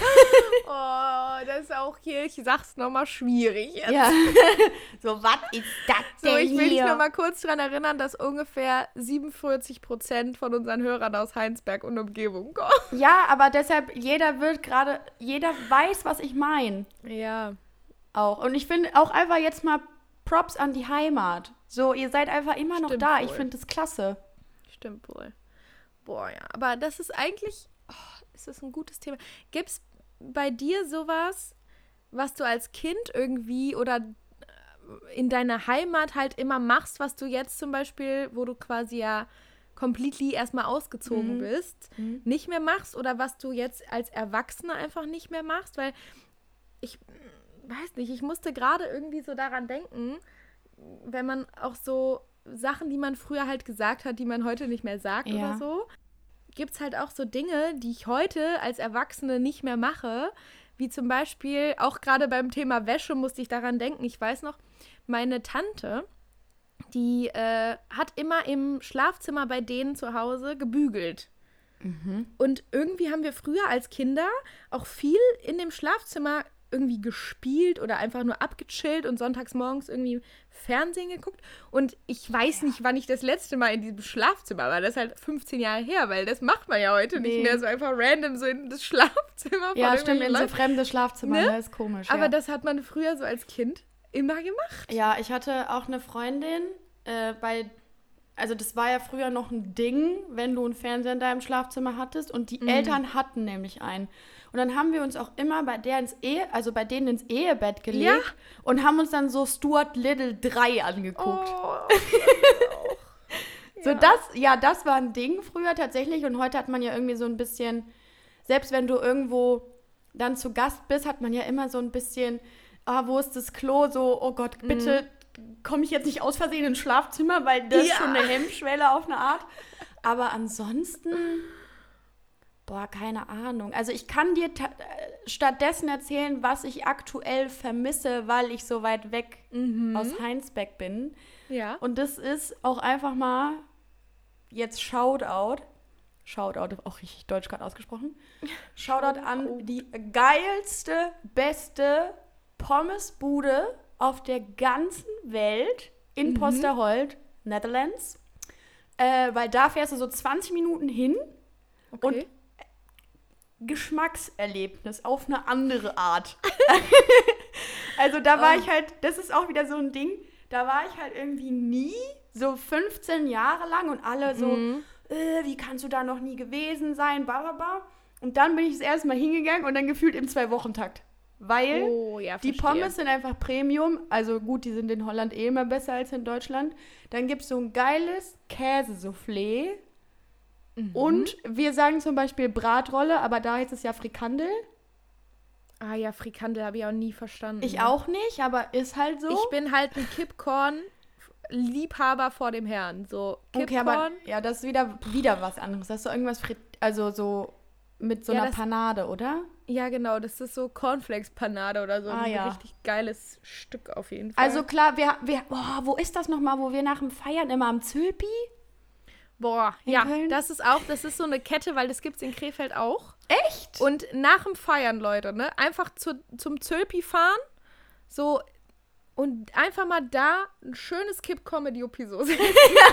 Oh, das ist auch hier, ich sag's nochmal, schwierig jetzt. Ja. So, was ist das denn So, ich will dich hier? nochmal kurz daran erinnern, dass ungefähr siebenundvierzig Prozent von unseren Hörern aus Heinsberg und Umgebung kommen. Ja, aber deshalb, jeder wird gerade, jeder weiß, was ich meine. Ja. Auch. Und ich finde auch einfach jetzt mal Props an die Heimat. So, ihr seid einfach immer noch Stimmt da. Ich wohl. finde das klasse. Stimmt wohl. Boah, ja. Aber das ist eigentlich, oh, ist das ein gutes Thema. Gibt's bei dir sowas, was du als Kind irgendwie oder in deiner Heimat halt immer machst, was du jetzt zum Beispiel, wo du quasi ja completely erstmal ausgezogen Mhm. bist, Mhm. nicht mehr machst oder was du jetzt als Erwachsene einfach nicht mehr machst? Weil ich weiß nicht, ich musste gerade irgendwie so daran denken, wenn man auch so Sachen, die man früher halt gesagt hat, die man heute nicht mehr sagt Ja. oder so, gibt es halt auch so Dinge, die ich heute als Erwachsene nicht mehr mache, wie zum Beispiel, auch gerade beim Thema Wäsche musste ich daran denken, ich weiß noch, meine Tante, die äh, hat immer im Schlafzimmer bei denen zu Hause gebügelt. Und irgendwie haben wir früher als Kinder auch viel in dem Schlafzimmer irgendwie gespielt oder einfach nur abgechillt und sonntags morgens irgendwie Fernsehen geguckt. Und ich weiß nicht, wann ich das letzte Mal in diesem Schlafzimmer war. Das ist halt fünfzehn Jahre her, weil das macht man ja heute Nee. nicht mehr so einfach random so in das Schlafzimmer von Ja, stimmt, in irgendwelchen so Leuten. fremde Schlafzimmer, Ne? ne? Ist komisch. Aber ja. das hat man früher so als Kind immer gemacht. Ja, ich hatte auch eine Freundin, äh, bei, also das war ja früher noch ein Ding, wenn du einen Fernseher in deinem Schlafzimmer hattest und die Eltern hatten nämlich einen. Und dann haben wir uns auch immer bei der ins Ehe, also bei denen ins Ehebett gelegt Ja. und haben uns dann so Stuart Little drei angeguckt. Oh. So das, ja, das war ein Ding früher tatsächlich und heute hat man ja irgendwie so ein bisschen, selbst wenn du irgendwo dann zu Gast bist, hat man ja immer so ein bisschen, ah, wo ist das Klo? So, oh Gott, bitte komme ich jetzt nicht aus Versehen ins Schlafzimmer, weil das ist Ja. schon eine Hemmschwelle auf eine Art. Aber ansonsten, boah, keine Ahnung. Also ich kann dir ta- äh, stattdessen erzählen, was ich aktuell vermisse, weil ich so weit weg aus Heinsberg bin. Ja. Und das ist auch einfach mal jetzt Shoutout. Shoutout, auch richtig deutsch gerade ausgesprochen. Shoutout an die geilste, beste Pommesbude auf der ganzen Welt in Posterholt, Netherlands. Äh, weil da fährst du so zwanzig Minuten hin Okay. und Geschmackserlebnis auf eine andere Art. Also da war Oh. ich halt, das ist auch wieder so ein Ding, da war ich halt irgendwie nie, so fünfzehn Jahre lang und alle so, Mhm. äh, wie kannst du da noch nie gewesen sein, bla bla bla. Und dann bin ich das erste Mal hingegangen und dann gefühlt im Zwei-Wochen-Takt. Weil Oh, ja, die verstehe. Pommes sind einfach Premium. Also gut, die sind in Holland eh immer besser als in Deutschland. Dann gibt es so ein geiles Käsesoufflé. Mhm. Und wir sagen zum Beispiel Bratrolle, aber da heißt es ja Frikandel. Ah ja, Frikandel habe ich auch nie verstanden. Ich auch nicht, aber ist halt so. Ich bin halt ein Kippkorn-Liebhaber vor dem Herrn. So, okay, Kippkorn. aber ja, das ist wieder, wieder was anderes. Das ist so irgendwas, frit also so mit so Ja, einer das- Panade, oder? Ja, genau, das ist so Cornflakes-Panade oder so. Ah, ein ja. richtig geiles Stück auf jeden Fall. Also klar, wir, wir boah, wo ist das nochmal, wo wir nach dem Feiern immer am Zülpi? Boah, in ja, Köln? das ist auch, das ist so eine Kette, weil das gibt's in Krefeld auch. Echt? Und nach dem Feiern, Leute, ne, einfach zu, zum Zölpi fahren, so, und einfach mal da ein schönes Kipp-Comedy-Opi so setzen.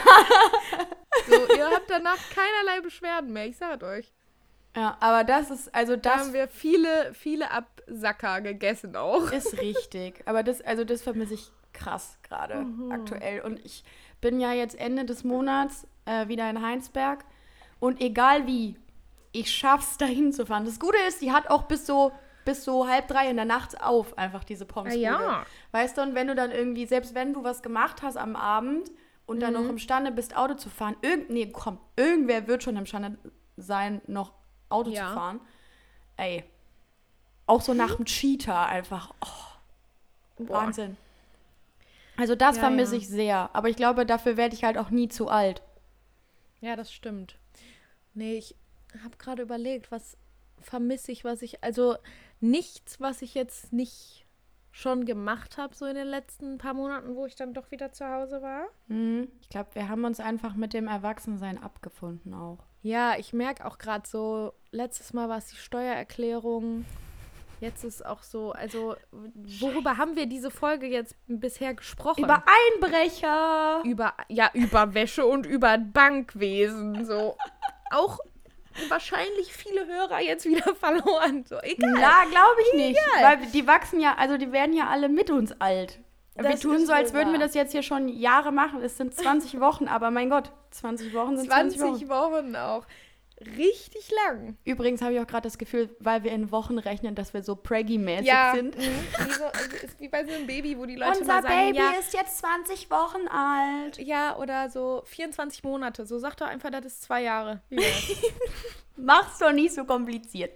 So, ihr habt danach keinerlei Beschwerden mehr, ich sag euch. Ja, aber das ist, also Da das haben wir viele, viele Absacker gegessen auch. ist richtig. Aber das, also das vermisse ich krass gerade aktuell. Und ich bin ja jetzt Ende des Monats äh, wieder in Heinsberg. Und egal wie, ich schaff's, da hinzufahren. Das Gute ist, die hat auch bis so, bis so halb drei in der Nacht auf, einfach diese Pommesbude. Ah, ja. Weißt du, und wenn du dann irgendwie, selbst wenn du was gemacht hast am Abend und dann noch imstande bist, Auto zu fahren, irgend, nee, komm, irgendwer wird schon imstande sein, noch Auto Ja. zu fahren. Ey, auch so nach dem Cheetah einfach, oh, Boah. Wahnsinn. Also das Ja, vermisse ja. ich sehr. Aber ich glaube, dafür werde ich halt auch nie zu alt. Ja, das stimmt. Nee, ich habe gerade überlegt, was vermisse ich, was ich, also nichts, was ich jetzt nicht schon gemacht habe, so in den letzten paar Monaten, wo ich dann doch wieder zu Hause war. Mhm. Ich glaube, wir haben uns einfach mit dem Erwachsensein abgefunden auch. Ja, ich merke auch gerade so, letztes Mal war es die Steuererklärung, jetzt ist auch so, also worüber haben wir diese Folge jetzt bisher gesprochen? Über Einbrecher. über, ja, über Wäsche und über Bankwesen, so. Auch wahrscheinlich viele Hörer jetzt wieder verloren, so, egal. Na, glaube ich nicht. Egal. Weil die wachsen ja, also die werden ja alle mit uns alt. Wir Das tun ist so, als wohl würden wir wahr. das jetzt hier schon Jahre machen. Es sind zwanzig Wochen, aber mein Gott, zwanzig Wochen sind zwanzig, zwanzig Wochen. Wochen auch. Richtig lang. Übrigens habe ich auch gerade das Gefühl, weil wir in Wochen rechnen, dass wir so preggy-mäßig Ja, sind. mhm. wie, so, also ist wie bei so einem Baby, wo die Leute Unser mal sagen, Baby ja, ist jetzt zwanzig Wochen alt. ja, oder so vierundzwanzig Monate. So sagt doch einfach, das ist zwei Jahre. Wie wär's? Mach's doch nicht so kompliziert.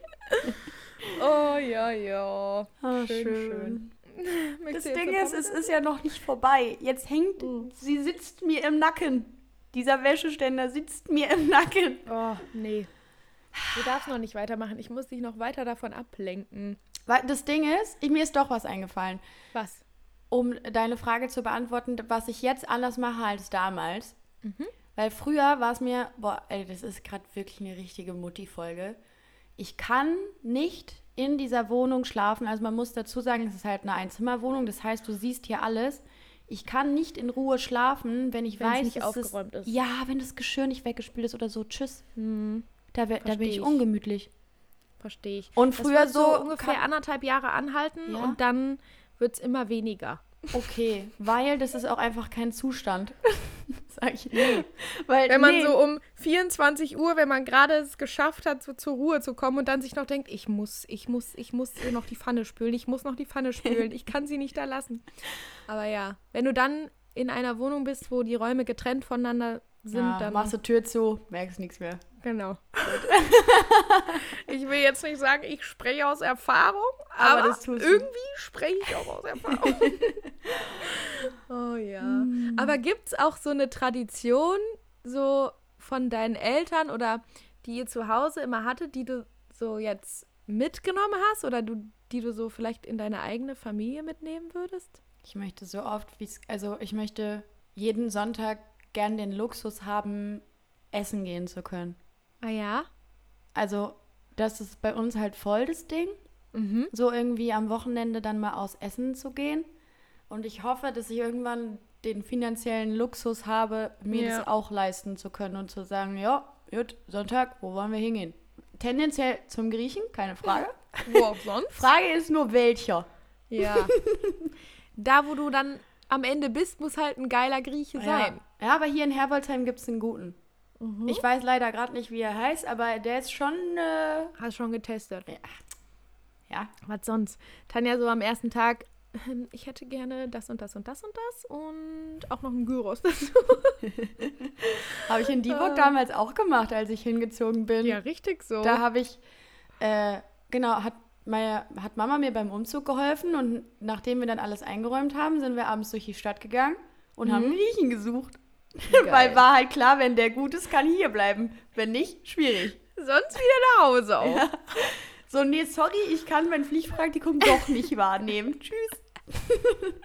Oh, ja, ja. Ah, Schön, schön. schön. Das Möchtest du jetzt Ding eine ist, es Pommes ist ja noch nicht vorbei. Jetzt hängt, Mhm. sie sitzt mir im Nacken. Dieser Wäscheständer sitzt mir im Nacken. Oh, nee. Du darfst noch nicht weitermachen. Ich muss dich noch weiter davon ablenken. Weil das Ding ist, ich, mir ist doch was eingefallen. Was? Um deine Frage zu beantworten, was ich jetzt anders mache als damals. Mhm. Weil früher war es mir, boah, ey, das ist gerade wirklich eine richtige Mutti-Folge. Ich kann nicht in dieser Wohnung schlafen. Also man muss dazu sagen, es ist halt eine Einzimmerwohnung. Das heißt, du siehst hier alles. Ich kann nicht in Ruhe schlafen, wenn ich Wenn es weiß, nicht es aufgeräumt ist. Ja, wenn das Geschirr nicht weggespült ist oder so. Tschüss. Hm, Da, wär, da bin Versteh ich ich. ungemütlich. verstehe ich. Und Das früher wird so ungefähr kann- anderthalb Jahre anhalten Ja? und dann wird es immer weniger. Okay, weil das ist auch einfach kein Zustand. Sag ich. Nee. Weil, Wenn man nee. so um vierundzwanzig Uhr, wenn man gerade es geschafft hat, so zur Ruhe zu kommen und dann sich noch denkt, ich muss, ich muss, ich muss noch die Pfanne spülen, ich muss noch die Pfanne spülen, ich kann sie nicht da lassen. Aber ja, wenn du dann in einer Wohnung bist, wo die Räume getrennt voneinander sind, ja, dann machst du Tür zu, merkst nichts mehr. genau. Ich will jetzt nicht sagen, ich spreche aus Erfahrung, Aber aber, das tust du. irgendwie spreche ich auch aus Erfahrung. Oh ja. Aber gibt es auch so eine Tradition, so von deinen Eltern oder die ihr zu Hause immer hattet, die du so jetzt mitgenommen hast oder du, die du so vielleicht in deine eigene Familie mitnehmen würdest? Ich möchte so oft, wie es, also ich möchte jeden Sonntag gern den Luxus haben, essen gehen zu können. Ah ja? Also das ist bei uns halt voll das Ding, Mhm. so irgendwie am Wochenende dann mal aus Essen zu gehen. Und ich hoffe, dass ich irgendwann den finanziellen Luxus habe, mir Ja. das auch leisten zu können und zu sagen, ja, gut, Sonntag, wo wollen wir hingehen? Tendenziell zum Griechen, keine Frage. Wo auch sonst? Frage ist nur, welcher. Ja. Da, wo du dann am Ende bist, muss halt ein geiler Grieche sein. Ja, aber hier in Herbolzheim gibt es einen guten. Mhm. Ich weiß leider gerade nicht, wie er heißt, aber der ist schon, äh, Hast schon getestet. Ja. Was sonst? Tanja so am ersten Tag, ähm, ich hätte gerne das und das und das und das und auch noch einen Gyros dazu. Habe ich in Dieburg Ah. damals auch gemacht, als ich hingezogen bin. Ja, richtig so. Da habe ich, äh, genau, hat, meine, hat Mama mir beim Umzug geholfen und nachdem wir dann alles eingeräumt haben, sind wir abends durch die Stadt gegangen und Mhm. haben Griechen gesucht. Geil. Weil war halt klar, wenn der gut ist, kann hier bleiben. Wenn nicht, schwierig. Sonst wieder nach Hause auch. Ja. So, nee, sorry, ich kann mein Pflichtpraktikum doch nicht wahrnehmen. Tschüss.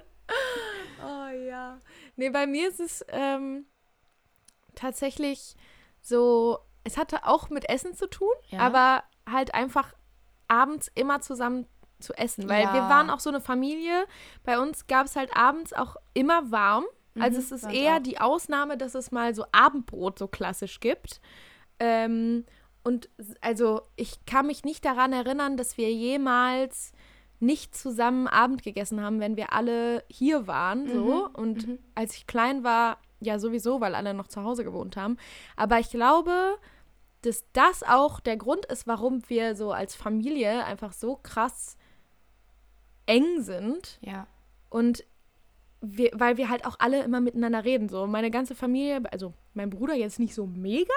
Oh ja. Nee, bei mir ist es ähm, tatsächlich so, es hatte auch mit Essen zu tun, Ja. aber halt einfach abends immer zusammen zu essen. Weil Ja. wir waren auch so eine Familie. Bei uns gab es halt abends auch immer warm. Also Mhm, es ist bei uns eher auch. die Ausnahme, dass es mal so Abendbrot so klassisch gibt. Ähm, und s- also ich kann mich nicht daran erinnern, dass wir jemals nicht zusammen Abend gegessen haben, wenn wir alle hier waren. So. Mhm, Und mhm. als ich klein war, ja sowieso, weil alle noch zu Hause gewohnt haben. Aber ich glaube, dass das auch der Grund ist, warum wir so als Familie einfach so krass eng sind. Ja. Und wir, weil wir halt auch alle immer miteinander reden. So, meine ganze Familie, also mein Bruder jetzt nicht so mega.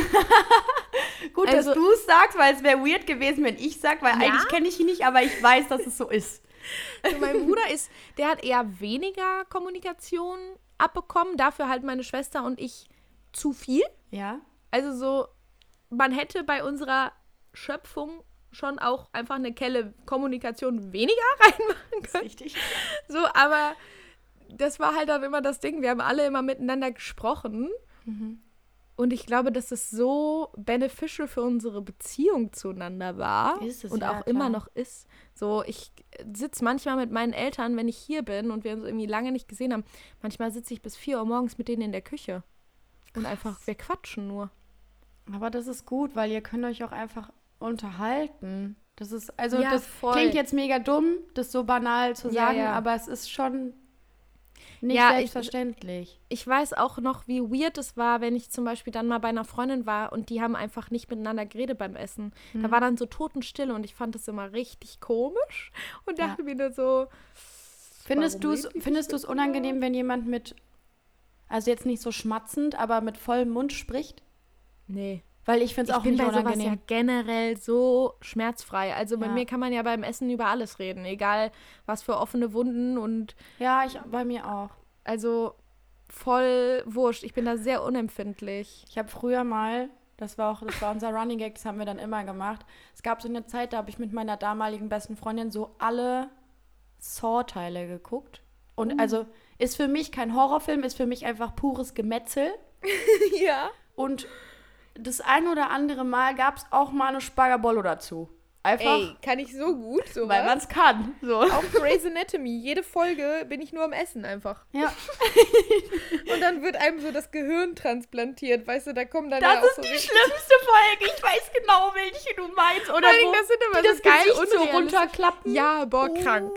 Gut, Also- dass du es sagst, weil es wäre weird gewesen, wenn ich sag, weil Ja? eigentlich kenne ich ihn nicht, aber ich weiß, dass es so ist. Also mein Bruder ist, der hat eher weniger Kommunikation abbekommen. Dafür halt meine Schwester und ich zu viel. Ja. Also so, man hätte bei unserer Schöpfung schon auch einfach eine Kelle Kommunikation weniger reinmachen können. Richtig. So, aber das war halt dann immer das Ding. Wir haben alle immer miteinander gesprochen. Mhm. Und ich glaube, dass es so beneficial für unsere Beziehung zueinander war. Ist es, und ja, auch klar. immer noch ist. So, ich sitze manchmal mit meinen Eltern, wenn ich hier bin und wir uns irgendwie lange nicht gesehen haben. Manchmal sitze ich bis vier Uhr morgens mit denen in der Küche. Und einfach, wir quatschen nur. Aber das ist gut, weil ihr könnt euch auch einfach unterhalten. Das ist, also Ja, das voll. klingt jetzt mega dumm, das so banal zu Ja, sagen, ja. aber es ist schon nicht Ja, ich- selbstverständlich. Ich weiß auch noch, wie weird es war, wenn ich zum Beispiel dann mal bei einer Freundin war und die haben einfach nicht miteinander geredet beim Essen. Mhm. Da war dann so Totenstille und ich fand das immer richtig komisch und Ja. dachte mir nur so, Findest warum du es reden die findest nicht du es unangenehm, wenn jemand mit, also jetzt nicht so schmatzend, aber mit vollem Mund spricht? nee. Weil ich finde es Ich auch bin nicht bei sowas ja unangenehm. generell so schmerzfrei. Also bei Ja. mir kann man ja beim Essen über alles reden, egal was für offene Wunden und Ja, ich bei mir auch. also voll wurscht. Ich bin da sehr unempfindlich. Ich habe früher mal, das war auch, das war unser Running Gag, das haben wir dann immer gemacht. Es gab so eine Zeit, da habe ich mit meiner damaligen besten Freundin so alle Saw-Teile geguckt. Und also ist für mich kein Horrorfilm, ist für mich einfach pures Gemetzel. Ja. Und das ein oder andere Mal gab es auch mal eine Spagabollo dazu. Einfach, Ey, kann ich so gut, so weil man es kann. So. Auch Grey's Anatomy. Jede Folge bin ich nur am Essen einfach. Ja. Und dann wird einem so das Gehirn transplantiert. Weißt du, da kommen dann Das ja auch ist so die richtig- schlimmste Folge. Ich weiß genau, welche du meinst. Oder Vor allen Dingen, wo das sind immer die so das geil Gesicht so unrealistisch. runterklappen. Ja, boah, krank.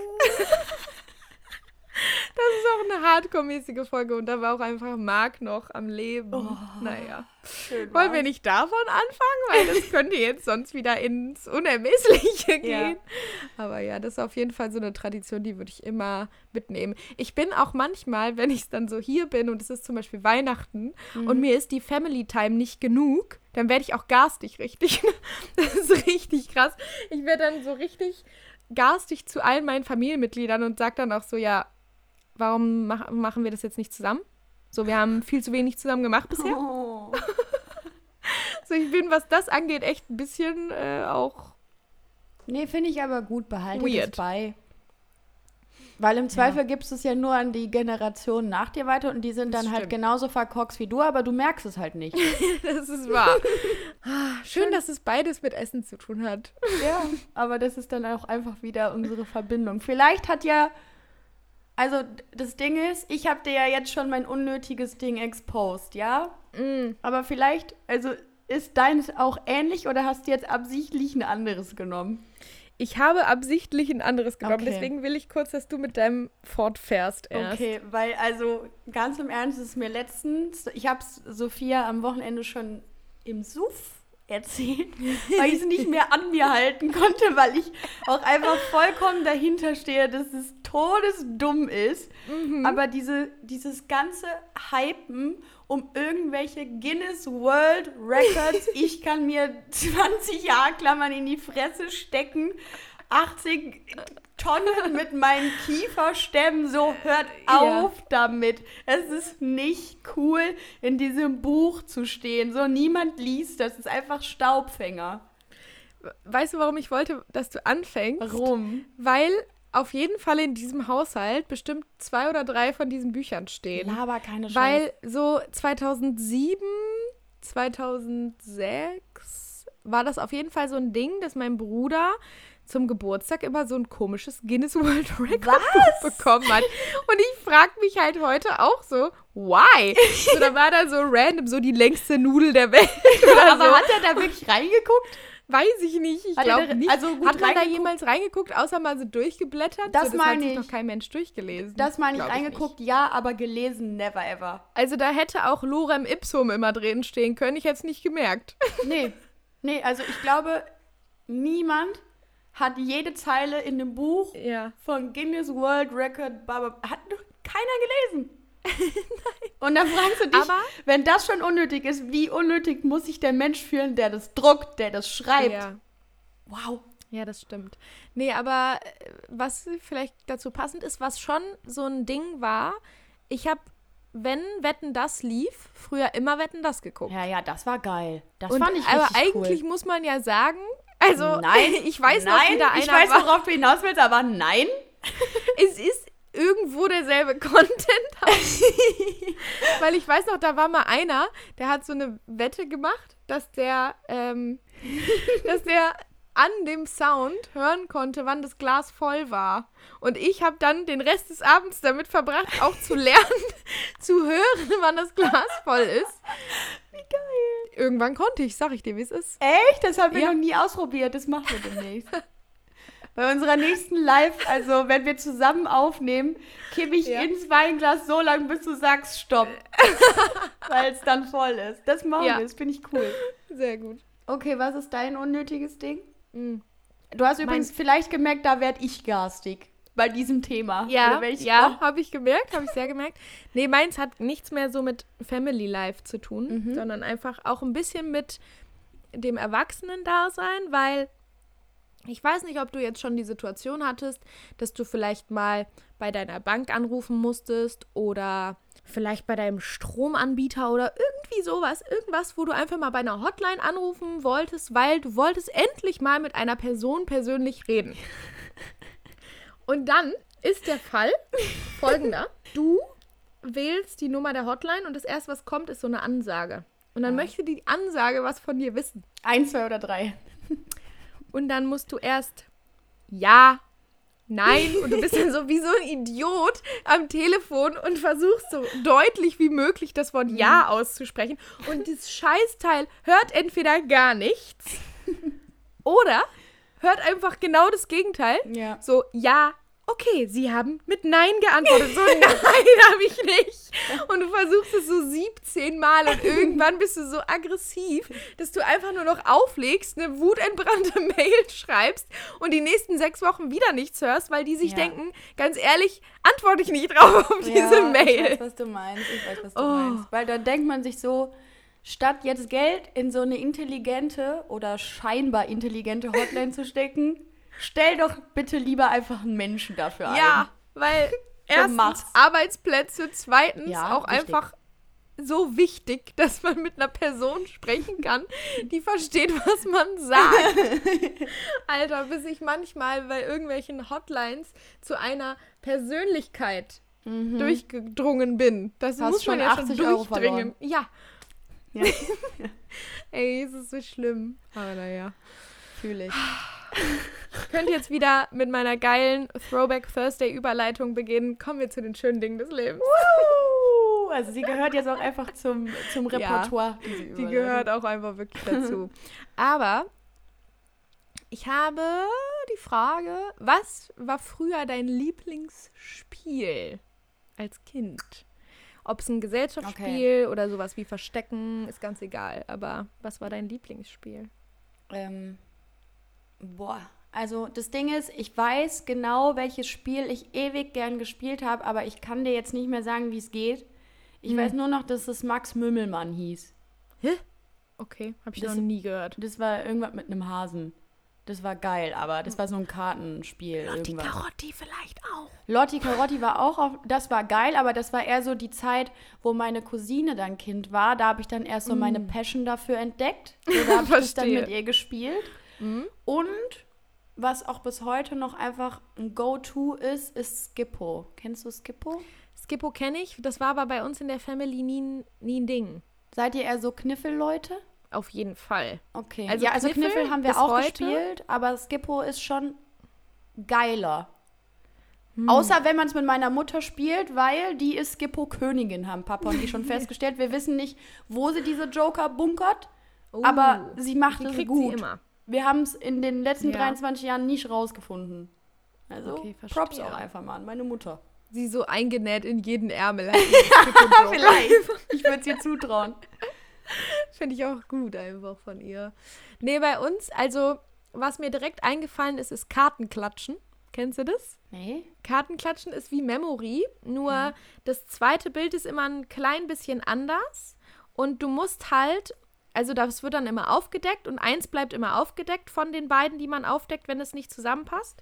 Das ist auch eine hardcore-mäßige Folge und da war auch einfach Marc noch am Leben. Naja. Schön Wollen wir war's. nicht davon anfangen? Weil das könnte jetzt sonst wieder ins Unermessliche gehen. Aber ja, das ist auf jeden Fall so eine Tradition, die würde ich immer mitnehmen. Ich bin auch manchmal, wenn ich dann so hier bin und es ist zum Beispiel Weihnachten und mir ist die Family Time nicht genug, dann werde ich auch garstig richtig. Das ist richtig krass. Ich werde dann so richtig garstig zu allen meinen Familienmitgliedern und sage dann auch so, ja, warum mach, machen wir das jetzt nicht zusammen? So, wir haben viel zu wenig zusammen gemacht bisher. Oh. So, ich bin, was das angeht, echt ein bisschen äh, auch. Nee, finde ich aber gut. Behalte Weird. das bei. Weil im Zweifel gibst du es ja nur an die Generation nach dir weiter und die sind Das dann halt stimmt. genauso verkorkst wie du, aber du merkst es halt nicht. Das ist wahr. Ah, Schön, dass es beides mit Essen zu tun hat. Ja, aber das ist dann auch einfach wieder unsere Verbindung. Vielleicht hat ja, also d- das Ding ist, ich habe dir ja jetzt schon mein unnötiges Ding exposed, ja? Mm. Aber vielleicht, also ist deins auch ähnlich oder hast du jetzt absichtlich ein anderes genommen? Ich habe absichtlich ein anderes genommen, Okay. deswegen will ich kurz, dass du mit deinem fortfährst erst. Okay, weil also ganz im Ernst ist es mir letztens, ich habe Sophia am Wochenende schon im Suff erzählen, weil ich es nicht mehr an mir halten konnte, weil ich auch einfach vollkommen dahinter stehe, dass es todesdumm ist. Mhm. Aber diese, dieses ganze Hypen um irgendwelche Guinness World Records, ich kann mir zwanzig Jahrklammern in die Fresse stecken, achtzig Tonnen mit meinen Kieferstämmen, so hört auf ja. damit. Es ist nicht cool, in diesem Buch zu stehen. So, niemand liest das. Es ist einfach Staubfänger. Weißt du, warum ich wollte, dass du anfängst? Warum? Weil auf jeden Fall in diesem Haushalt bestimmt zwei oder drei von diesen Büchern stehen. Laber keine Scheiß. Weil so zweitausendsieben, zweitausendsechs war das auf jeden Fall so ein Ding, dass mein Bruder zum Geburtstag immer so ein komisches Guinness World Record bekommen hat. Und ich frage mich halt heute auch so, why? So, da war da so random, so die längste Nudel der Welt oder Aber so. hat er da wirklich reingeguckt? Weiß ich nicht, ich Hat glaube er da- nicht. also gut hat man da reingeguckt? jemals reingeguckt, außer mal so durchgeblättert? Das so, das meine hat sich ich. noch kein Mensch durchgelesen. Das meine ich, Glaub reingeguckt, nicht. ja, aber gelesen, never ever. Also da hätte auch Lorem Ipsum immer drin stehen können, ich hätte es nicht gemerkt. Nee, nee, also ich glaube, niemand hat jede Zeile in dem Buch Ja. von Guinness World Record, baba, hat noch keiner gelesen. Und dann fragst du dich, Aber- wenn das schon unnötig ist, wie unnötig muss sich der Mensch fühlen, der das druckt, der das schreibt? Ja. Wow. Ja, das stimmt. Nee, aber äh, was vielleicht dazu passend ist, was schon so ein Ding war, ich habe, wenn Wetten, das lief, früher immer Wetten, das geguckt. Ja, ja, das war geil. Das Und, fand ich aber richtig eigentlich cool. muss man ja sagen, also Nein, ich weiß noch, nein, wieder einer ich weiß, war, worauf du hinaus willst, aber nein. es ist irgendwo derselbe Content, weil ich weiß noch, da war mal einer, der hat so eine Wette gemacht, dass der, ähm, dass der an dem Sound hören konnte, wann das Glas voll war. Und ich habe dann den Rest des Abends damit verbracht, auch zu lernen, zu hören, wann das Glas voll ist. Wie geil. Irgendwann konnte ich, sag ich dir, wie es ist. Echt? Das haben wir Ja. noch nie ausprobiert. Das machen wir demnächst. Bei unserer nächsten Live, also wenn wir zusammen aufnehmen, kippe ich Ja. ins Weinglas so lange, bis du sagst Stopp. Weil es dann voll ist. Das machen Ja. wir, das finde ich cool. Sehr gut. Okay, was ist dein unnötiges Ding? Mhm. Du hast übrigens vielleicht gemerkt, da werde ich garstig. Bei diesem Thema. Ja, Oder welch- ja, habe ich gemerkt, habe ich sehr gemerkt. Nee, meins hat nichts mehr so mit Family Life zu tun, Mhm. sondern einfach auch ein bisschen mit dem Erwachsenen-Dasein, weil ich weiß nicht, ob du jetzt schon die Situation hattest, dass du vielleicht mal bei deiner Bank anrufen musstest oder vielleicht bei deinem Stromanbieter oder irgendwie sowas, irgendwas, wo du einfach mal bei einer Hotline anrufen wolltest, weil du wolltest endlich mal mit einer Person persönlich reden. Und dann ist der Fall folgender. Du wählst die Nummer der Hotline und das erste, was kommt, ist so eine Ansage. Und dann Ja. möchte die Ansage was von dir wissen. Eins, zwei oder drei. Und dann musst du erst ja, nein und du bist dann so wie so ein Idiot am Telefon und versuchst so deutlich wie möglich das Wort ja auszusprechen. Und dieses Scheißteil hört entweder gar nichts oder hört einfach genau das Gegenteil. Ja. So, ja, okay, sie haben mit Nein geantwortet. So, nein, habe ich nicht. Und du versuchst es so siebzehn Mal und irgendwann bist du so aggressiv, dass du einfach nur noch auflegst, eine wutentbrannte Mail schreibst und die nächsten sechs Wochen wieder nichts hörst, weil die sich Ja. denken, ganz ehrlich, antworte ich nicht drauf auf diese ja, Mail. Ich weiß, was du meinst. Ich weiß, was du Oh. meinst. Weil dann denkt man sich so, statt jetzt Geld in so eine intelligente oder scheinbar intelligente Hotline zu stecken, stell doch bitte lieber einfach einen Menschen dafür ein. Ja, weil erstens mach's. Arbeitsplätze, zweitens Ja, auch wichtig. einfach so wichtig, dass man mit einer Person sprechen kann, die versteht, was man sagt. Alter, bis ich manchmal bei irgendwelchen Hotlines zu einer Persönlichkeit durchgedrungen bin. Das Mhm. Hast muss man schon ja schon achtzig Euro durchdringen. Ja. Ja. Ey, es ist so schlimm. Aber naja. Fühle ich. Ich könnte jetzt wieder mit meiner geilen Throwback Thursday Überleitung beginnen. Kommen wir zu den schönen Dingen des Lebens. Uh, also sie gehört jetzt auch einfach zum, zum Repertoire. diese Die Überleitung. gehört auch einfach wirklich dazu. Aber ich habe die Frage, was war früher dein Lieblingsspiel als Kind? Ob es ein Gesellschaftsspiel oder sowas wie Verstecken, ist ganz egal. Aber was war dein Lieblingsspiel? Ähm, boah, also das Ding ist, ich weiß genau, welches Spiel ich ewig gern gespielt habe, aber ich kann dir jetzt nicht mehr sagen, wie es geht. Ich Hm. weiß nur noch, dass es Max Mümmelmann hieß. Hä? Okay, habe ich Das- noch nie gehört. Das war irgendwas mit einem Hasen. Das war geil, aber das war so ein Kartenspiel. Lotti irgendwas. Carotti vielleicht auch. Lotti Carotti war auch, auf, das war geil, aber das war eher so die Zeit, wo meine Cousine dann Kind war. Da habe ich dann erst so meine Passion dafür entdeckt. So, da habe ich das dann Verstehe. mit ihr gespielt. Mhm. Und was auch bis heute noch einfach ein Go-To ist, ist Skippo. Kennst du Skippo? Skippo kenne ich, das war aber bei uns in der Family nie, ein- nie ein Ding. Seid ihr eher so Kniffelleute? Auf jeden Fall. Okay. Also ja, also Kniffel Kniffel haben wir bis auch heute? gespielt, aber Skippo ist schon geiler. Außer wenn man es mit meiner Mutter spielt, weil die ist Skippo-Königin, haben Papa und ich schon festgestellt. Wir wissen nicht, wo sie diese Joker bunkert, Oh, aber sie macht die es kriegt gut. sie immer. Wir haben es in den letzten Ja. dreiundzwanzig Jahren nicht rausgefunden. Also Okay, verstehe. Props auch einfach mal an meine Mutter. Sie so eingenäht in jeden Ärmel. Hat sie den Skippo-Joker. Vielleicht. Ich würde es ihr zutrauen. Finde ich auch gut einfach von ihr. Nee, bei uns, also, was mir direkt eingefallen ist, ist Kartenklatschen. Kennst du das? Nee? Kartenklatschen ist wie Memory, nur das zweite Bild ist immer ein klein bisschen anders und du musst halt, also das wird dann immer aufgedeckt und eins bleibt immer aufgedeckt von den beiden, die man aufdeckt, wenn es nicht zusammenpasst.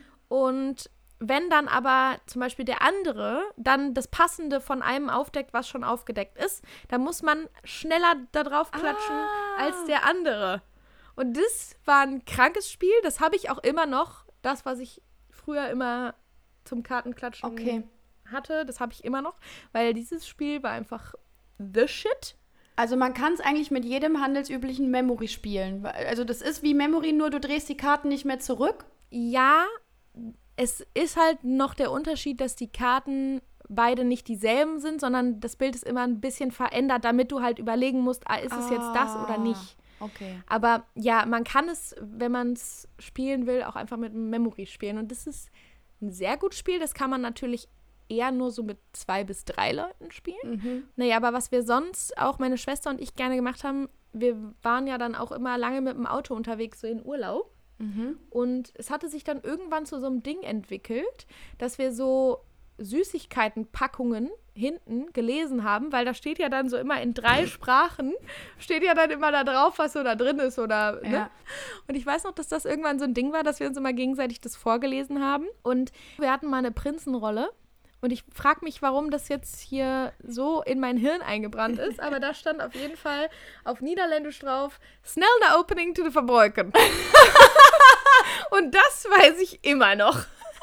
Und wenn dann aber zum Beispiel der andere dann das Passende von einem aufdeckt, was schon aufgedeckt ist, dann muss man schneller da drauf klatschen Ah. als der andere. Und das war ein krankes Spiel, das habe ich auch immer noch, das, was ich früher immer zum Kartenklatschen Okay. hatte, das habe ich immer noch, weil dieses Spiel war einfach the shit. Also man kann es eigentlich mit jedem handelsüblichen Memory spielen. Also das ist wie Memory, nur du drehst die Karten nicht mehr zurück. Ja, es ist halt noch der Unterschied, dass die Karten beide nicht dieselben sind, sondern das Bild ist immer ein bisschen verändert, damit du halt überlegen musst, ah, ist es jetzt das oder nicht. Okay. Aber ja, man kann es, wenn man es spielen will, auch einfach mit Memory spielen. Und das ist ein sehr gutes Spiel. Das kann man natürlich eher nur so mit zwei bis drei Leuten spielen. Mhm. Naja, aber was wir sonst auch, meine Schwester und ich gerne gemacht haben, wir waren ja dann auch immer lange mit dem Auto unterwegs, so in Urlaub. Mhm. Und es hatte sich dann irgendwann zu so einem Ding entwickelt, dass wir so Süßigkeitenpackungen hinten gelesen haben, weil da steht ja dann so immer in drei Sprachen, steht ja dann immer da drauf, was so da drin ist oder, ne? Ja. Und ich weiß noch, dass das irgendwann so ein Ding war, dass wir uns immer gegenseitig das vorgelesen haben. Und wir hatten mal eine Prinzenrolle. Und ich frage mich, warum das jetzt hier so in mein Hirn eingebrannt ist. Aber da stand auf jeden Fall auf Niederländisch drauf, Snel de opening to the Verbeuken. Und das weiß ich immer noch.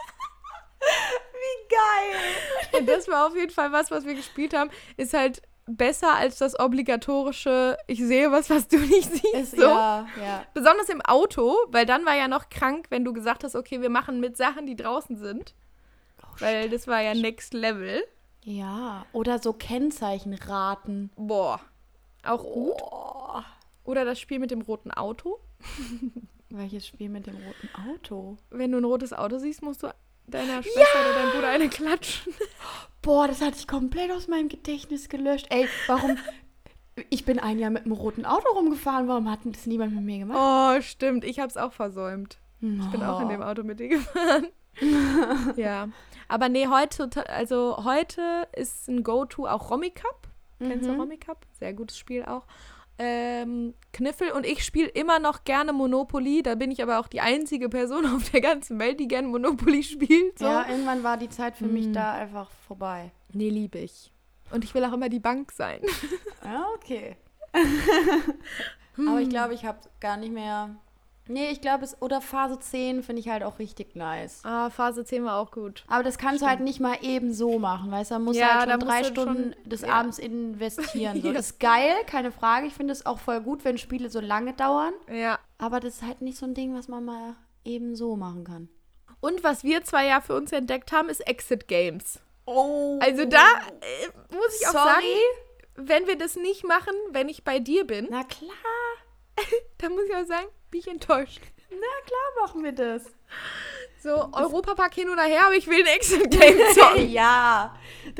Wie geil! Und das war auf jeden Fall was, was wir gespielt haben. Ist halt besser als das obligatorische, ich sehe was, was du nicht siehst. Ist, so. Ja, ja. Besonders im Auto, weil dann war ja noch krank, wenn du gesagt hast, okay, wir machen mit Sachen, die draußen sind. Weil das war ja next level. Ja, oder so Kennzeichenraten. Boah. Auch gut. Oh. Oder das Spiel mit dem roten Auto. Welches Spiel mit dem roten Auto? Wenn du ein rotes Auto siehst, musst du deiner Schwester oder deinem Bruder eine klatschen. Boah, das hatte ich komplett aus meinem Gedächtnis gelöscht. Ey, warum? Ich bin ein Jahr mit einem roten Auto rumgefahren. Warum hat das niemand mit mir gemacht? Oh, stimmt. Ich hab's auch versäumt. Ich bin auch in dem Auto mit dir gefahren. Ja. Aber nee, heute, also heute ist ein Go-To auch Rummikub. Kennst du Mhm. Rummikub? Sehr gutes Spiel auch. Ähm, Kniffel und ich spiele immer noch gerne Monopoly. Da bin ich aber auch die einzige Person auf der ganzen Welt, die gerne Monopoly spielt. So. Ja, irgendwann war die Zeit für mich Mhm. da einfach vorbei. Nee, liebe ich. Und ich will auch immer die Bank sein. Ja, okay. Aber ich glaube, ich habe gar nicht mehr. Nee, ich glaube, es. Oder Phase zehn finde ich halt auch richtig nice. Ah, Phase zehn war auch gut. Aber das kannst du halt nicht mal eben so machen, weißt du? Da musst Ja, du halt da schon musst drei du Stunden schon- des ja. Abends investieren. So. Ja. Ist geil, keine Frage. Ich finde es auch voll gut, wenn Spiele so lange dauern. Ja. Aber das ist halt nicht so ein Ding, was man mal eben so machen kann. Und was wir zwei ja für uns entdeckt haben, ist Exit Games. Oh. Also da äh, muss ich auch Sorry. sagen, wenn wir das nicht machen, wenn ich bei dir bin, Na klar. dann muss ich auch sagen, bin ich enttäuscht. Na klar machen wir das. So, Europapark hin oder her, aber ich will ein Exit Game zocken. Ja,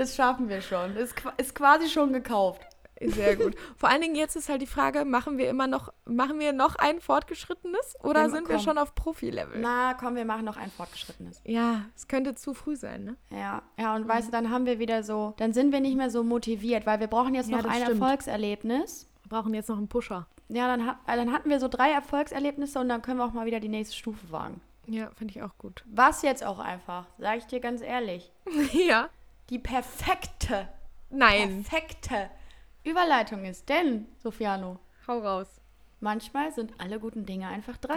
Das schaffen wir schon. Ist, ist quasi schon gekauft. Sehr gut. Vor allen Dingen jetzt ist halt die Frage, machen wir immer noch, machen wir noch ein fortgeschrittenes oder Ja, sind komm. wir schon auf Profi-Level? Na, komm, wir machen noch ein fortgeschrittenes. Ja, es könnte zu früh sein, ne? Ja, ja, und weißt du, dann haben wir wieder so, dann sind wir nicht mehr so motiviert, weil wir brauchen jetzt Ja, noch das ein stimmt. Erfolgserlebnis. Wir brauchen jetzt noch einen Pusher. Ja, dann, ha- äh, dann hatten wir so drei Erfolgserlebnisse und dann können wir auch mal wieder die nächste Stufe wagen. Ja, finde ich auch gut. Was jetzt auch einfach, sage ich dir ganz ehrlich, Ja. die perfekte, Nein. perfekte Überleitung ist. Denn, Sofiano, Hau raus. manchmal sind alle guten Dinge einfach drei.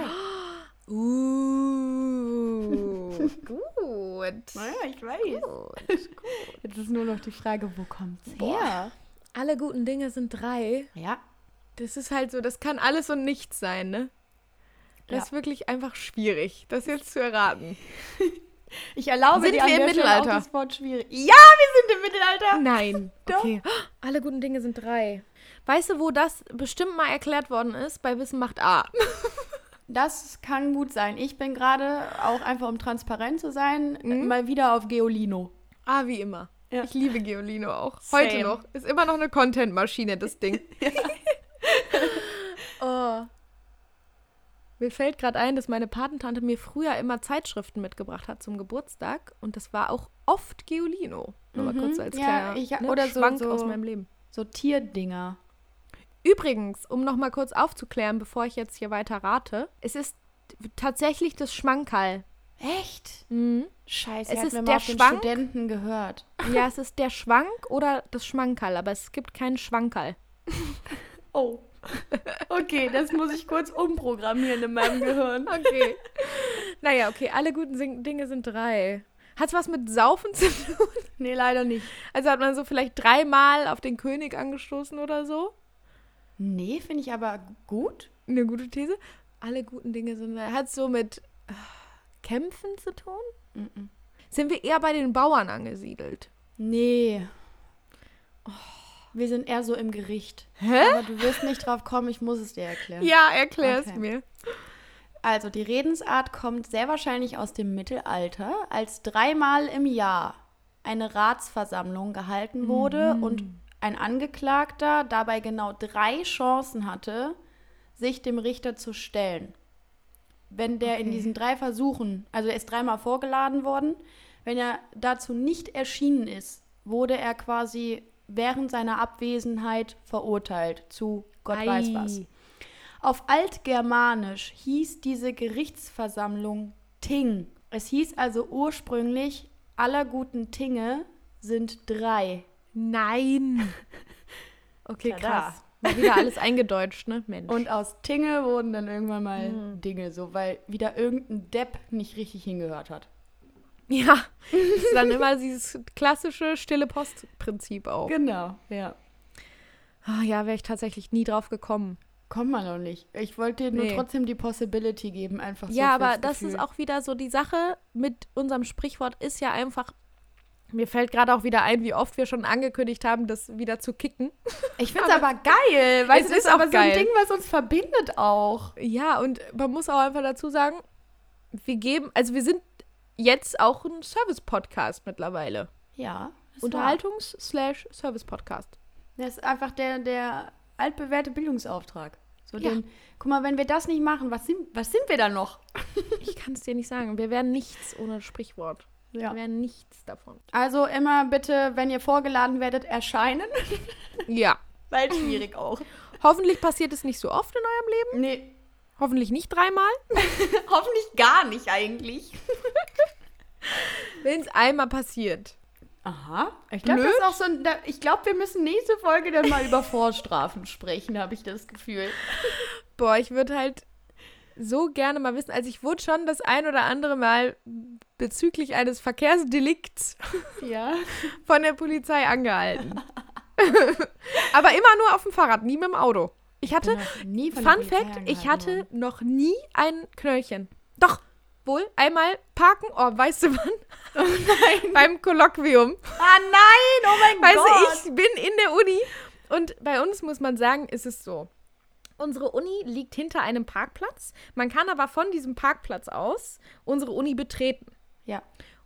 Uh, gut. Naja, ich weiß. Gut. Jetzt ist nur noch die Frage, wo kommt's Boah. her? Alle guten Dinge sind drei. Ja, Das ist halt so, das kann alles und nichts sein, ne? Das Ja. ist wirklich einfach schwierig, das jetzt zu erraten. ich erlaube Sind dir an wir im der Stelle Mittelalter? auch das Wort schwierig. Ja, wir sind im Mittelalter. Nein. Doch. Okay. Alle guten Dinge sind drei. Weißt du, wo das bestimmt mal erklärt worden ist? Bei Wissen macht A. Das kann gut sein. Ich bin gerade, auch einfach um transparent zu sein, Mhm. mal wieder auf Geolino. A wie immer. Ja. Ich liebe Geolino auch. Heute Same. noch. Ist immer noch eine Content-Maschine, das Ding. Oh. Mir fällt gerade ein, dass meine Patentante mir früher immer Zeitschriften mitgebracht hat zum Geburtstag. Und das war auch oft Geolino. Nur mal Mhm. kurz als Ja, kleiner ich- ne, oder so- Schwank so- aus meinem Leben. So Tierdinger. Übrigens, um noch mal kurz aufzuklären, bevor ich jetzt hier weiter rate, es ist tatsächlich das Schmankerl. Echt? Mhm. Scheiße, Es hätten ist wir mal der auf den Schwank. Studenten gehört. Ja, es ist der Schwank oder das Schmankerl, aber es gibt keinen Schwankerl. Oh. Okay, das muss ich kurz umprogrammieren in meinem Gehirn. Okay. Naja, okay, alle guten Sing- Dinge sind drei. Hat's was mit Saufen zu tun? Nee, leider nicht. Also hat man so vielleicht dreimal auf den König angestoßen oder so? Nee, finde ich aber gut. Eine gute These. Alle guten Dinge sind drei. Hat's so mit äh, Kämpfen zu tun? Mhm. Sind wir eher bei den Bauern angesiedelt? Nee. Oh, wir sind eher so im Gericht. Hä? Aber du wirst nicht drauf kommen, ich muss es dir erklären. Ja, erklär's Okay. mir. Also, die Redensart kommt sehr wahrscheinlich aus dem Mittelalter, als dreimal im Jahr eine Ratsversammlung gehalten wurde und ein Angeklagter dabei genau drei Chancen hatte, sich dem Richter zu stellen. Wenn der in Okay. diesen drei Versuchen, also er ist dreimal vorgeladen worden, wenn er dazu nicht erschienen ist, wurde er quasi während seiner Abwesenheit verurteilt zu Gott Ei. weiß was. Auf Altgermanisch hieß diese Gerichtsversammlung Ting. Es hieß also ursprünglich, aller guten Tinge sind drei. Nein. Okay, Tada. krass. Mal wieder alles eingedeutscht, ne? Mensch. Und aus Tinge wurden dann irgendwann mal Mhm. Dinge, so weil wieder irgendein Depp nicht richtig hingehört hat. ja, das ist dann immer dieses klassische stille Post-Prinzip auch. Genau, ja. Ah, ja, wäre ich tatsächlich nie drauf gekommen. Kommt man noch nicht. Ich wollte dir nur Nee. trotzdem die Possibility geben, einfach so Ja, fürs aber das Gefühl. ist auch wieder so die Sache mit unserem Sprichwort ist ja einfach, mir fällt gerade auch wieder ein, wie oft wir schon angekündigt haben, das wieder zu kicken. Ich finde es aber geil, weil Es es ist ist aber auch so ein geil. Ding, was uns verbindet auch. Ja, und man muss auch einfach dazu sagen, wir geben, also wir sind jetzt auch ein Service-Podcast mittlerweile. Ja. Unterhaltungs-slash-Service-Podcast. Das ist einfach der, der altbewährte Bildungsauftrag. So Ja. den, guck mal, wenn wir das nicht machen, was sind, was sind wir dann noch? Ich kann es dir nicht sagen. Wir wären nichts ohne Sprichwort. Ja. Wir wären nichts davon. Also immer bitte, wenn ihr vorgeladen werdet, erscheinen. Ja. Weil schwierig auch. Hoffentlich passiert es nicht so oft in eurem Leben. Nee, Hoffentlich nicht dreimal. hoffentlich gar nicht eigentlich. Wenn es einmal passiert. Aha. Ich glaube, das Blöd. ist auch so ein, da- ich glaube, wir müssen nächste Folge dann mal über Vorstrafen sprechen, habe ich das Gefühl. Boah, ich würde halt so gerne mal wissen, also ich wurde schon das ein oder andere Mal bezüglich eines Verkehrsdelikts Ja. von der Polizei angehalten. Aber immer nur auf dem Fahrrad, nie mit dem Auto. Ich hatte, nie von der Fun Polizei Fact, ich angehalten hatte worden. noch nie ein Knöllchen. Doch, wohl, einmal parken, oh, weißt du wann? Oh nein. Beim Kolloquium. Ah nein, oh mein Weißt Gott. du, ich bin in der Uni und bei uns muss man sagen, ist es so. Unsere Uni liegt hinter einem Parkplatz. Man kann aber von diesem Parkplatz aus unsere Uni betreten. Ja.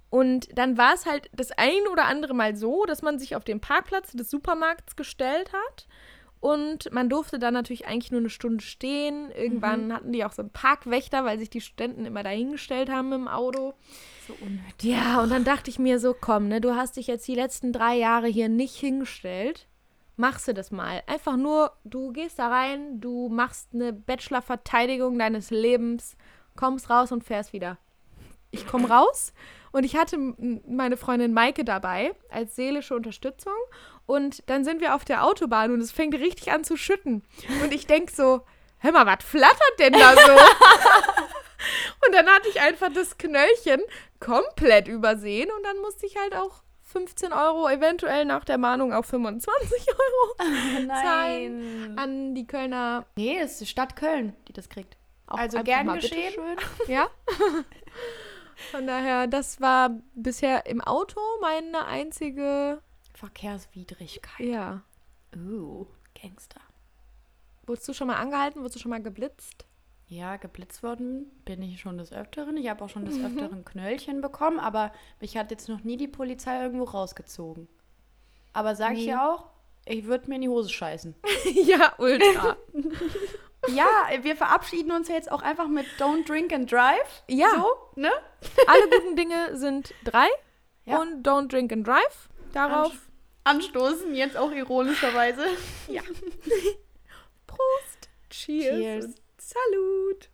Und dann war es halt das ein oder andere Mal so, dass man sich auf den Parkplatz des Supermarkts gestellt hat. Und man durfte dann natürlich eigentlich nur eine Stunde stehen. Irgendwann mhm. hatten die auch so einen Parkwächter, weil sich die Studenten immer dahingestellt haben im Auto. So unnötig. Ja, und dann dachte ich mir so, komm, ne, du hast dich jetzt die letzten drei Jahre hier nicht hingestellt. Machst du das mal. Einfach nur, du gehst da rein, du machst eine Bachelor-Verteidigung deines Lebens, kommst raus und fährst wieder. Ich komme raus und ich hatte m- meine Freundin Maike dabei als seelische Unterstützung und dann sind wir auf der Autobahn und es fängt richtig an zu schütten. Und ich denke so, hör mal, was flattert denn da so? Und dann hatte ich einfach das Knöllchen komplett übersehen und dann musste ich halt auch fünfzehn Euro, eventuell nach der Mahnung auch fünfundzwanzig Euro Oh, zahlen an die Kölner. Nee, es ist die Stadt Köln, die das kriegt. Auch Also einfach gern mal geschehen. bitteschön. Ja. Von daher, das war bisher im Auto meine einzige. Verkehrswidrigkeit. Ja. Uh, Gangster. Wurdest du schon mal angehalten? Wurdest du schon mal geblitzt? Ja, geblitzt worden bin ich schon des Öfteren. Ich habe auch schon des Öfteren Knöllchen bekommen, aber mich hat jetzt noch nie die Polizei irgendwo rausgezogen. Aber sag ich Nee. ja auch, ich würde mir in die Hose scheißen. Ja, ultra. Ja, wir verabschieden uns ja jetzt auch einfach mit Don't Drink and Drive. Ja. So, ne? Alle guten Dinge sind drei. Ja. Und don't drink and drive. Darauf. Anstoßen, jetzt auch ironischerweise. Ja. Prost. Cheers. Cheers. Und Salut.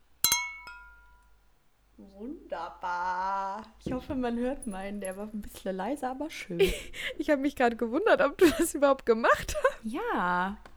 Wunderbar. Ich hoffe, man hört meinen. Der war ein bisschen leiser, aber schön. Ich habe mich gerade gewundert, ob du das überhaupt gemacht hast. Ja.